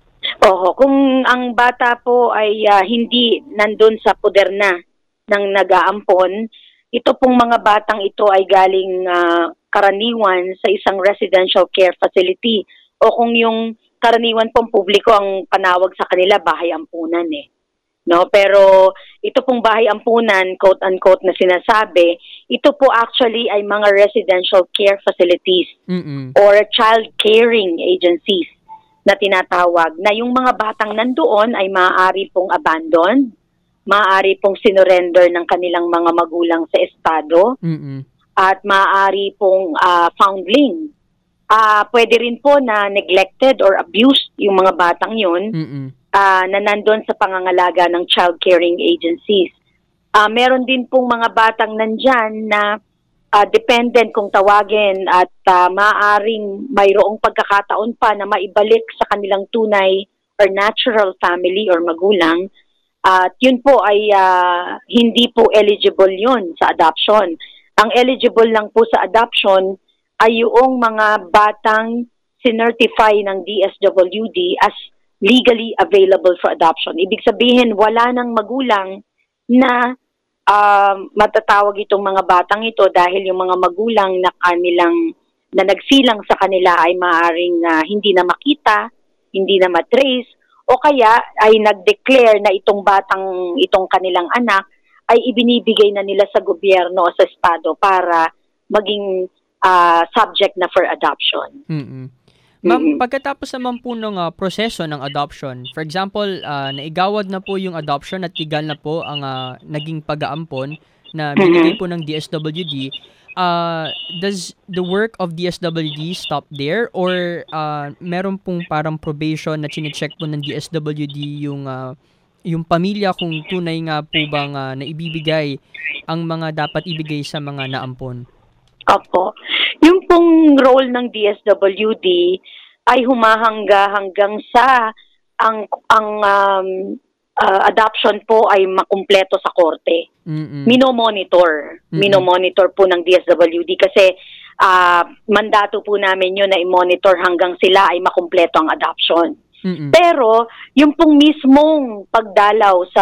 Oo, kung ang bata po ay uh, hindi nandun sa poder na ng nag-aampon, ito pong mga batang ito ay galing uh, karaniwan sa isang residential care facility. O kung yung karaniwan pong publiko ang panawag sa kanila, bahay ampunan eh. No, pero ito pong bahay ampunan, quote unquote na sinasabi, ito po actually ay mga residential care facilities Mm-mm. or child caring agencies na tinatawag, na yung mga batang nandoon ay maaari pong abandoned, maaari pong sinurrender ng kanilang mga magulang sa estado, Mm-mm. at maaari pong uh, foundling. Uh, pwede rin po na neglected or abused yung mga batang yun uh, na nandun sa pangangalaga ng child caring agencies. Uh, meron din pong mga batang nandyan na uh, dependent kung tawagin at uh, maaaring mayroong pagkakataon pa na maibalik sa kanilang tunay or natural family or magulang. At uh, yun po ay uh, hindi po eligible yun sa adoption. Ang eligible lang po sa adoption ay yung mga batang sinertify ng D S W D as legally available for adoption. Ibig sabihin, wala nang magulang na uh, matatawag itong mga batang ito dahil yung mga magulang na kanilang na nagsilang sa kanila ay maaaring uh, hindi na makita, hindi na matrace, o kaya ay nag-declare na itong batang itong kanilang anak ay ibinibigay na nila sa gobyerno o sa estado para maging Uh, subject na for adoption. Mm-mm. Ma'am, mm-hmm. pagkatapos naman po ng uh, proseso ng adoption, for example, uh, naigawad na po yung adoption at tigal na po ang uh, naging pag-aampon na binigay mm-hmm. po ng D S W D, uh, does the work of D S W D stop there or uh, meron pong parang probation na chine-check po ng D S W D yung uh, yung pamilya kung tunay nga po bang uh, naibibigay ang mga dapat ibigay sa mga naampon? Opo. Yung pong role ng D S W D ay humahangga hanggang sa ang ang um, uh, adoption po ay makumpleto sa korte. Mm-mm. Minomonitor. Mm-mm. Minomonitor po ng D S W D kasi uh, mandato po namin yun na i-monitor hanggang sila ay makumpleto ang adoption. Mm-mm. Pero yung pong mismong pagdalaw sa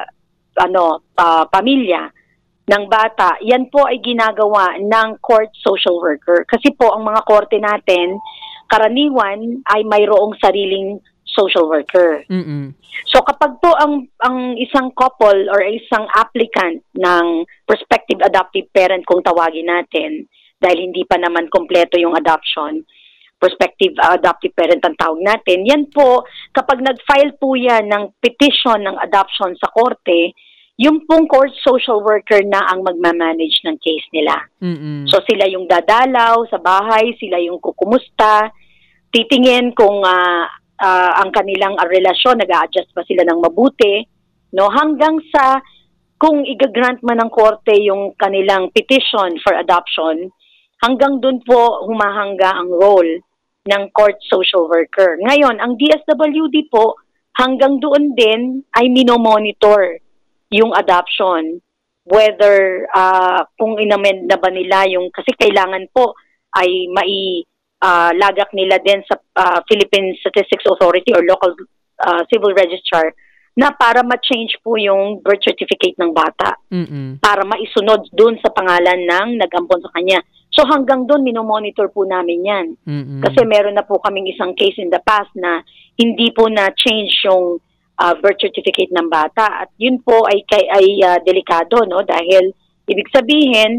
ano uh, pamilya ng bata, yan po ay ginagawa ng court social worker. Kasi po ang mga korte natin, karaniwan ay mayroong sariling social worker. Mm-mm. So kapag po ang ang isang couple or isang applicant ng prospective adoptive parent kung tawagin natin, dahil hindi pa naman kompleto yung adoption, prospective adoptive parent ang tawag natin, yan po, kapag nag-file po yan ng petition ng adoption sa korte, yung pong court social worker na ang magmamanage ng case nila. Mm-mm. So sila yung dadalaw sa bahay, sila yung kukumusta, titingin kung uh, uh, ang kanilang uh, relasyon, nag-a-adjust ba sila ng mabuti, no? Hanggang sa kung i-grant man ng korte yung kanilang petition for adoption, hanggang dun po humahangga ang role ng court social worker. Ngayon, ang D S W D po, hanggang doon din ay minomonitor yung adoption, whether uh, kung inamend na ba nila yung, kasi kailangan po ay mai uh, lagak nila din sa uh, Philippine Statistics Authority or local uh, civil registrar na para ma-change po yung birth certificate ng bata. Mm-mm. Para maisunod dun sa pangalan ng nag-ampon sa kanya. So hanggang dun minomonitor po namin yan. Mm-mm. Kasi meron na po kaming isang case in the past na hindi po na-change yung Uh, birth certificate ng bata, at yun po ay kay ay uh, delikado, no, dahil ibig sabihin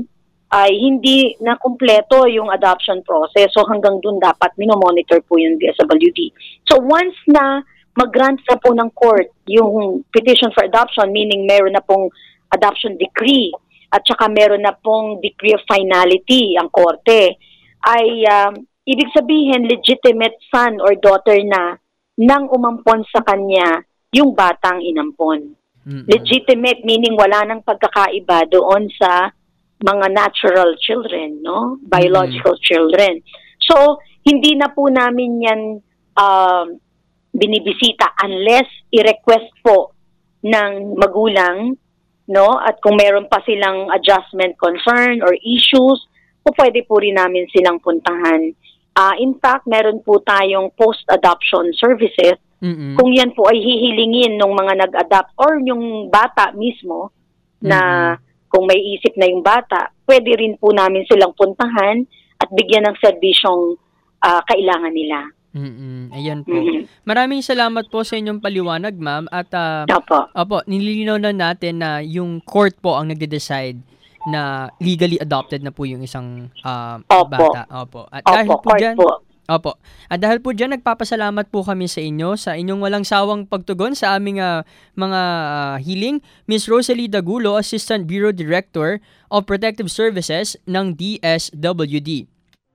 ay hindi na kumpleto yung adoption process. So hanggang dun dapat minomonitor po yung D S W D. So once na mag-grant na po ng court yung petition for adoption, meaning meron na pong adoption decree at saka meron na pong decree of finality ang korte, ay um, ibig sabihin legitimate son or daughter na nang umampon sa kanya yung batang inampon. Mm-hmm. Legitimate meaning wala nang pagkakaiba doon sa mga natural children, no? Biological mm-hmm. children. So, hindi na po namin yan uh, binibisita unless i-request po ng magulang, no? At kung meron pa silang adjustment concern or issues, po pwede po rin namin silang puntahan. Uh, in fact, meron po tayong post-adoption services. Mm-hmm. Kung yan po ay hihilingin ng mga nag-adopt or yung bata mismo mm-hmm. na kung may isip na yung bata, pwede rin po namin silang puntahan at bigyan ng serbisyong uh, kailangan nila. Mm-hmm. Ayan po. Mm-hmm. Maraming salamat po sa inyong paliwanag, ma'am. At uh, opo. Opo, nililinaw na natin na yung court po ang nagde-decide na legally adopted na po yung isang uh, opo. bata. Opo. At opo, dahil po dyan, po. Opo. At dahil po dyan, nagpapasalamat po kami sa inyo sa inyong walang sawang pagtugon sa aming uh, mga uh, hiling. Miz Rosalie Dagulo, Assistant Bureau Director of Protective Services ng D S W D.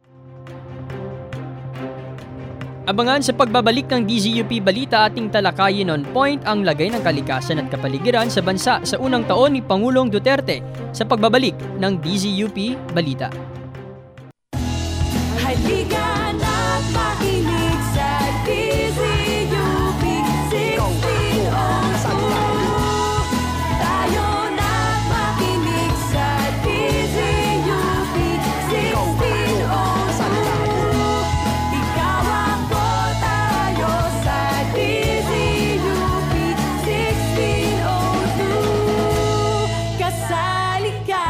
Abangan sa pagbabalik ng D Z U P Balita ating talakayin on point ang lagay ng kalikasan at kapaligiran sa bansa sa unang taon ni Pangulong Duterte sa pagbabalik ng D Z U P Balita. Halika na't makinig sa D Z U P sixteen oh two. Tayo na't makinig sa D Z U P sixteen oh two. Ikaw ako, tayo sa D Z U P sixteen oh two. Kasali ka.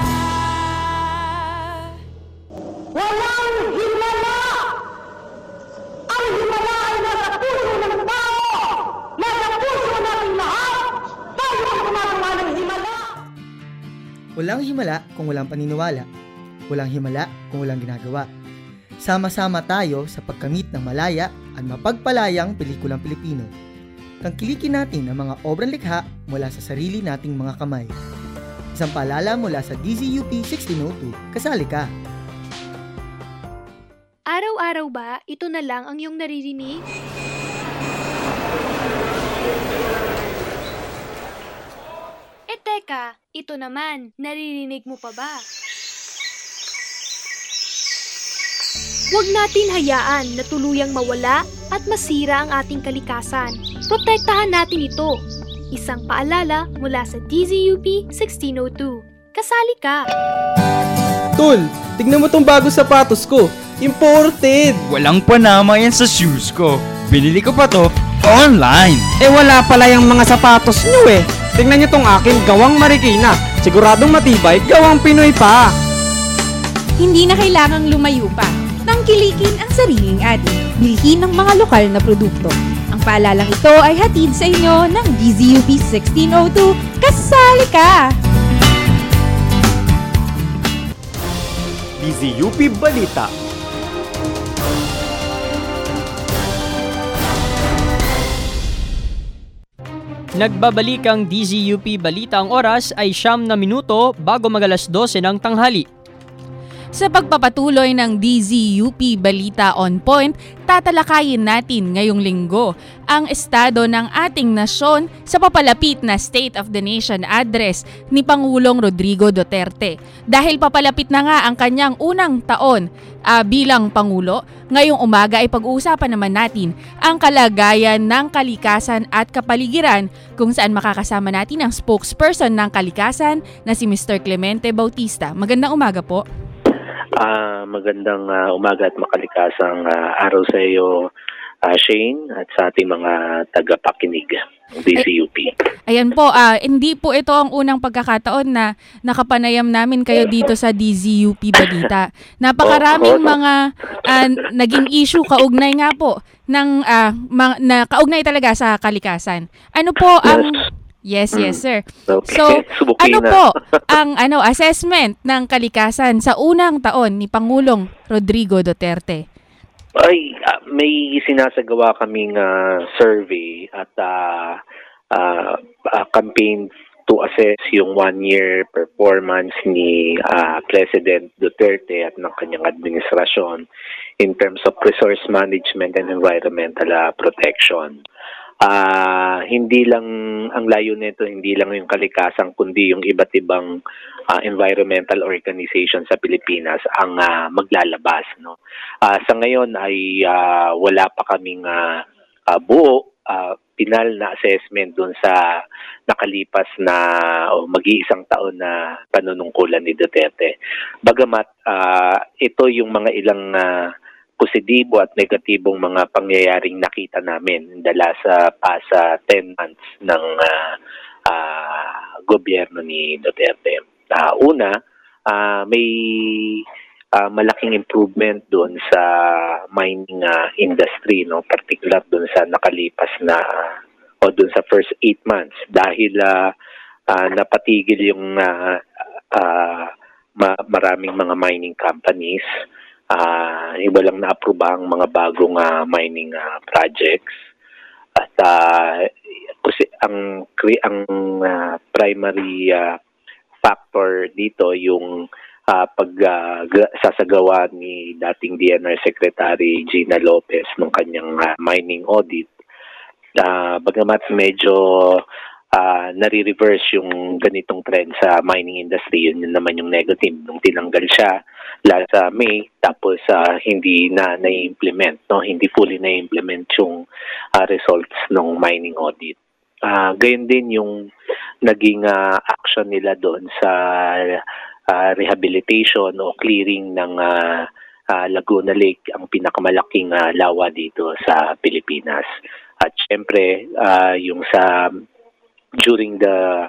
Walang himala! Ang himala ay nasa puso ng tao! Nasa puso natin lahat! Tayo ang gumagawa ng himala! Walang himala kung walang paniniwala. Walang himala kung walang ginagawa. Sama-sama tayo sa pagkamit ng malaya at mapagpalayang pelikulang Pilipino. Tangkilikin natin ang mga obrang likha mula sa sarili nating mga kamay. Isang paalala mula sa D Z U P sixteen oh two, kasali ka! Araw-araw ba, ito na lang ang iyong naririnig? Eh teka, ito naman, naririnig mo pa ba? Huwag natin hayaan na tuluyang mawala at masira ang ating kalikasan. Protektahan natin ito. Isang paalala mula sa D Z U P sixteen oh two. Kasali ka! Tol, tignan mo tong bago sapatos ko. Imported! Walang panama yan sa shoes ko. Binili ko pa to online. Eh wala pala yung mga sapatos nyo eh. Tingnan nyo tong akin, gawang Marikina. Siguradong matibay, gawang Pinoy pa. Hindi na kailangang lumayo pa. Tangkilikin ang sariling atin. Bilhin ng mga lokal na produkto. Ang paalalang ito ay hatid sa inyo ng D Z U P sixteen oh two. Kasali ka! D Z U P Balita. Nagbabalik ang D Z U P Balita. Ang oras ay siyam na minuto bago mag-alas dose ng tanghali. Sa pagpapatuloy ng D Z U P Balita on Point, tatalakayin natin ngayong linggo ang estado ng ating nasyon sa papalapit na State of the Nation address ni Pangulong Rodrigo Duterte. Dahil papalapit na nga ang kanyang unang taon uh, bilang Pangulo, ngayong umaga ay pag-uusapan naman natin ang kalagayan ng kalikasan at kapaligiran kung saan makakasama natin ang spokesperson ng kalikasan na si Mister Clemente Bautista. Magandang umaga po. Uh, magandang uh, umaga at makalikasang uh, araw sa iyo, uh, Shane, at sa ating mga tagapakinig ng D Z U P. Ayan po, uh, hindi po ito ang unang pagkakataon na nakapanayam namin kayo dito sa D Z U P Balita. Napakaraming oh, oh, mga uh, naging issue kaugnay nga po ng uh, mga, na kaugnay talaga sa kalikasan. Ano po ang Yes, Mm. yes, sir. Okay. So, Subukin ano na. po ang ano assessment ng kalikasan sa unang taon ni Pangulong Rodrigo Duterte? Ay, ah, may sinasagawa kaming ah, survey at ah, ah, ah, campaign to assess yung one-year performance ni ah, President Duterte at ng kanyang administrasyon in terms of resource management and environmental ah, protection. Ah, hindi lang ang layo nito, hindi lang yung kalikasan kundi yung iba't ibang ah, environmental organization sa Pilipinas ang ah, maglalabas, no. Ah, sa ngayon ay ah, wala pa kaming ah, ah, buo ah, final na assessment dun sa nakalipas na o mag-iisang taon na panunungkulan ni Duterte. Bagamat ah, ito yung mga ilang ah, positibo at negatibong mga pangyayaring nakita namin in the last uh, past uh, ten months ng uh, uh, gobyerno ni Duterte. Uh, una, uh, may uh, malaking improvement doon sa mining uh, industry, no, particular doon sa nakalipas na uh, o doon sa first eight months dahil uh, uh, napatigil yung uh, uh, ma- maraming mga mining companies. Uh, iba lang na-approve ang mga bagong uh, mining uh, projects at uh, kasi ang ang uh, primary uh, factor dito yung uh, pag uh, sasagawa ni dating D N R Secretary Gina Lopez ng kanyang uh, mining audit. Uh, bagamat medyo uh, nare-reverse yung ganitong trend sa mining industry, yun, yun naman yung negative nung tinanggal siya last sa May, tapos uh, hindi na na-implement, no? Hindi fully na-implement yung uh, results ng mining audit. Uh, gayon din yung naging uh, action nila doon sa uh, rehabilitation o clearing ng uh, uh, Laguna Lake, ang pinakamalaking uh, lawa dito sa Pilipinas. At syempre, uh, yung sa during the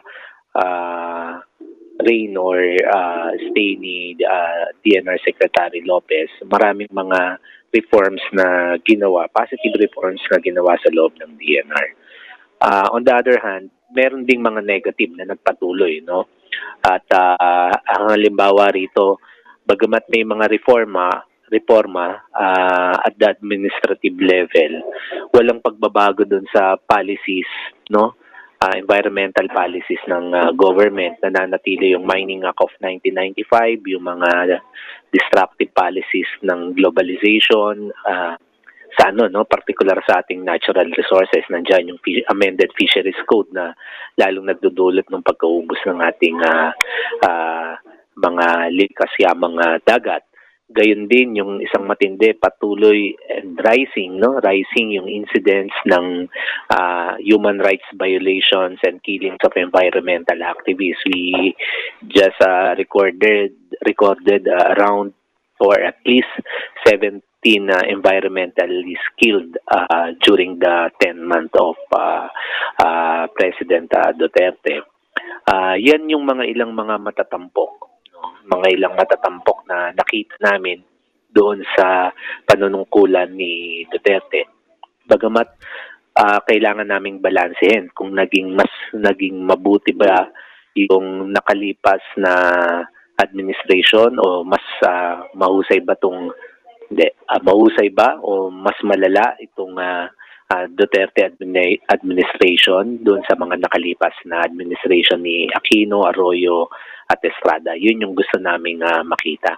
uh, reign or uh, stay ni uh, D N R Secretary Lopez, maraming mga reforms na ginawa, positive reforms na ginawa sa loob ng D N R. Uh, on the other hand, meron ding mga negative na nagpatuloy, no? At uh, ang halimbawa rito, bagamat may mga reforma, reforma uh, at the administrative level, walang pagbabago dun sa policies, no? Uh, environmental policies ng uh, government. Nananatili yung Mining Act of nineteen ninety-five, yung mga destructive policies ng globalization, uh, sa ano, no, particular sa ating natural resources. Nandiyan yung fi- amended fisheries code na lalong nagdudulot ng pagkaubos ng ating uh, uh, mga likas yamang uh, dagat. Gayon din yung isang matindi, patuloy and rising, no? Rising yung incidents ng uh, human rights violations and killings of environmental activists. We just uh, recorded recorded uh, around or at least seventeen uh, environmentalists killed uh, during the ten month of uh, uh, President uh, Duterte. Uh, yan yung mga ilang mga matatampok. mga ilang matatampok na nakita namin doon sa panunungkulan ni Duterte. Bagamat uh, kailangan naming balansehin kung naging mas naging mabuti ba yung nakalipas na administration o mas uh, mahusay ba tong hindi, uh, mahusay ba o mas malala itong uh, uh, Duterte admin- administration doon sa mga nakalipas na administration ni Aquino, Arroyo at Estrada. Yun yung gusto naming uh, makita.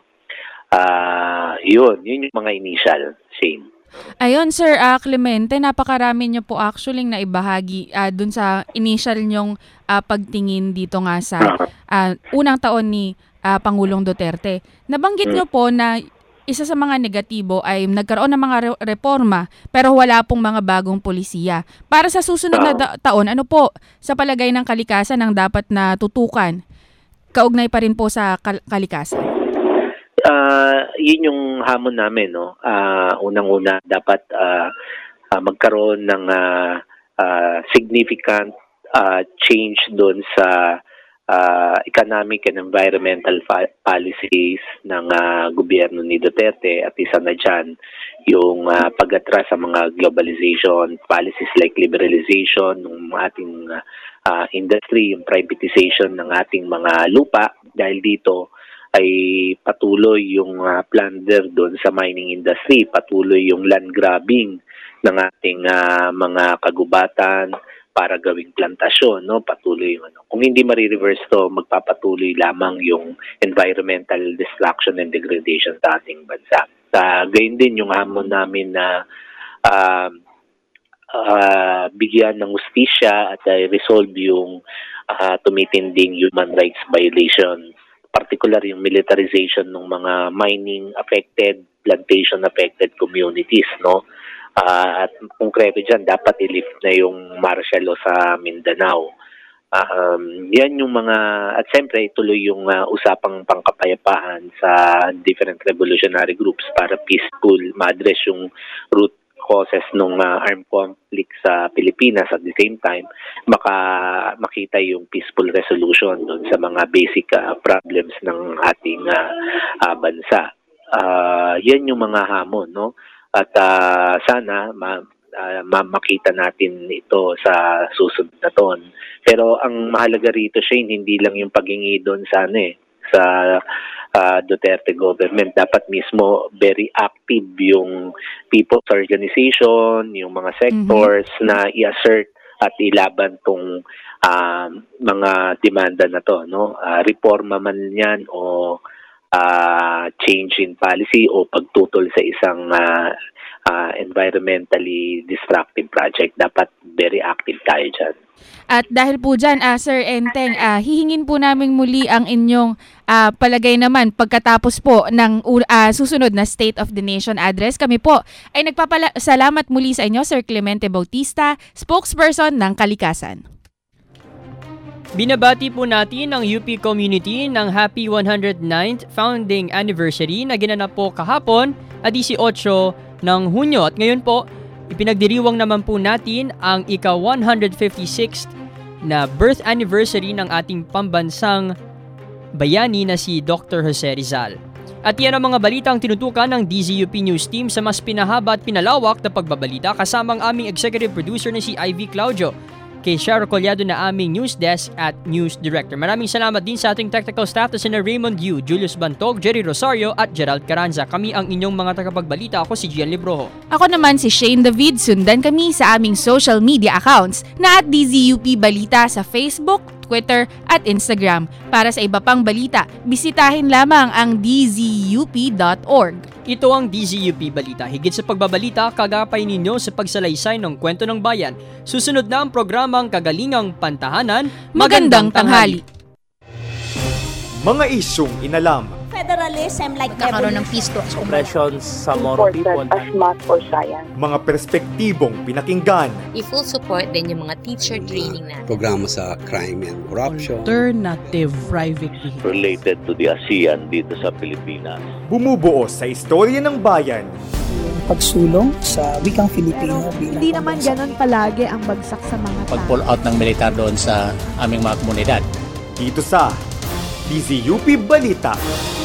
Uh, yun, yun yung mga initial, Shane. Ayun, Sir uh, Clemente, napakarami niyo po actually na ibahagi uh, dun sa initial nyong uh, pagtingin dito nga sa uh, unang taon ni uh, Pangulong Duterte. Nabanggit niyo po na isa sa mga negatibo ay nagkaroon ng mga re- reforma pero wala pong mga bagong polisiya. Para sa susunod na da- taon, ano po sa palagay ng kalikasan ang dapat na tutukan? Kaugnay pa rin po sa kal- kalikasan. Uh, yun yung hamon namin, no? Uh, unang-una, dapat uh, uh, magkaroon ng uh, uh, significant uh, change doon sa uh, economic and environmental fa- policies ng uh, gobyerno ni Duterte, at isa na dyan yung uh, pag-atras sa mga globalization policies like liberalization ng ating uh, industry, yung privatization ng ating mga lupa. Dahil dito ay patuloy yung uh, plunder doon sa mining industry, patuloy yung land grabbing ng ating uh, mga kagubatan para gawing plantasyon, no? Patuloy yung ano. Kung hindi ma-reverse to, magpapatuloy lamang yung environmental destruction and degradation sa ating bansa. Uh, gayon din yung hamon namin na uh, uh, bigyan ng hustisya at uh, resolve yung uh, tumitinding human rights violation, particular yung militarization ng mga mining affected, plantation affected communities, no? Uh, at konkreto dyan, dapat i-lift na yung martial law sa Mindanao. Um, yan yung mga, at siyempre ituloy yung uh, usapang pangkapayapaan sa different revolutionary groups para peaceful, ma-address yung root causes ng uh, armed conflict sa Pilipinas. At the same time, maka, makita yung peaceful resolution dun sa mga basic uh, problems ng ating uh, uh, bansa. Uh, yan yung mga hamon, no? At uh, sana ma, uh, ma- makita natin ito sa susunod na taon. Pero ang mahalaga rito, Shane, hindi lang yung paghingi doon sa ano eh, sa uh, Duterte government. Dapat mismo very active yung people's organization, yung mga sectors mm-hmm. na i-assert at ilaban tong uh, mga demanda na to, no? Uh, reforma man yan o Uh, change in policy o pagtutol sa isang uh, uh, environmentally destructive project. Dapat very active tayo dyan. At dahil po dyan, uh, Sir Enteng, uh, hihingin po namin muli ang inyong uh, palagay naman pagkatapos po ng uh, susunod na State of the Nation address. Kami po ay nagpapasalamat muli sa inyo, Sir Clemente Bautista, spokesperson ng Kalikasan. Binabati po natin ang U P community ng Happy one hundred ninth Founding Anniversary na ginanap po kahapon at eighteen ng Hunyo. At ngayon po, ipinagdiriwang naman po natin ang ika one hundred fifty-sixth na birth anniversary ng ating pambansang bayani na si Doctor Jose Rizal. At yan ang mga balitang tinutukan ng D Z U P News Team sa mas pinahaba at pinalawak na pagbabalita kasama ang aming executive producer na si Ivy Claudio, kay Sharo Collado na aming news desk at news director. Maraming salamat din sa ating technical staff na sina Raymond Yu, Julius Bantog, Jerry Rosario at Gerald Caranza. Kami ang inyong mga tagapagbalita. Ako si Gian Libroho. Ako naman si Shane David. Sundan kami sa aming social media accounts na at D Z U P Balita sa Facebook, Twitter at Instagram. Para sa iba pang balita, bisitahin lamang ang d z u p dot org. Ito ang D Z U P Balita. Higit sa pagbabalita, kagapay ninyo sa pagsalaysay ng kwento ng bayan. Susunod na ang programang Kagalingang Pantahanan. Magandang tanghali! Mga isyong inalam. Federalism like Magkakaroon ng peace talks. Oppressions sa Moro people. As math or science. Mga perspektibong pinakinggan. I-full support din yung mga teacher training natin. Programa sa crime and corruption. Alternative private vehicle. Related to the ASEAN dito sa Pilipinas. Bumubuo sa istorya ng bayan. Pagsulong sa wikang Filipino bilang hindi naman ganon palagi ang bagsak sa mga tao. Pag-pull out ng militar doon sa aming mga komunidad. Dito sa D Z U P Balita.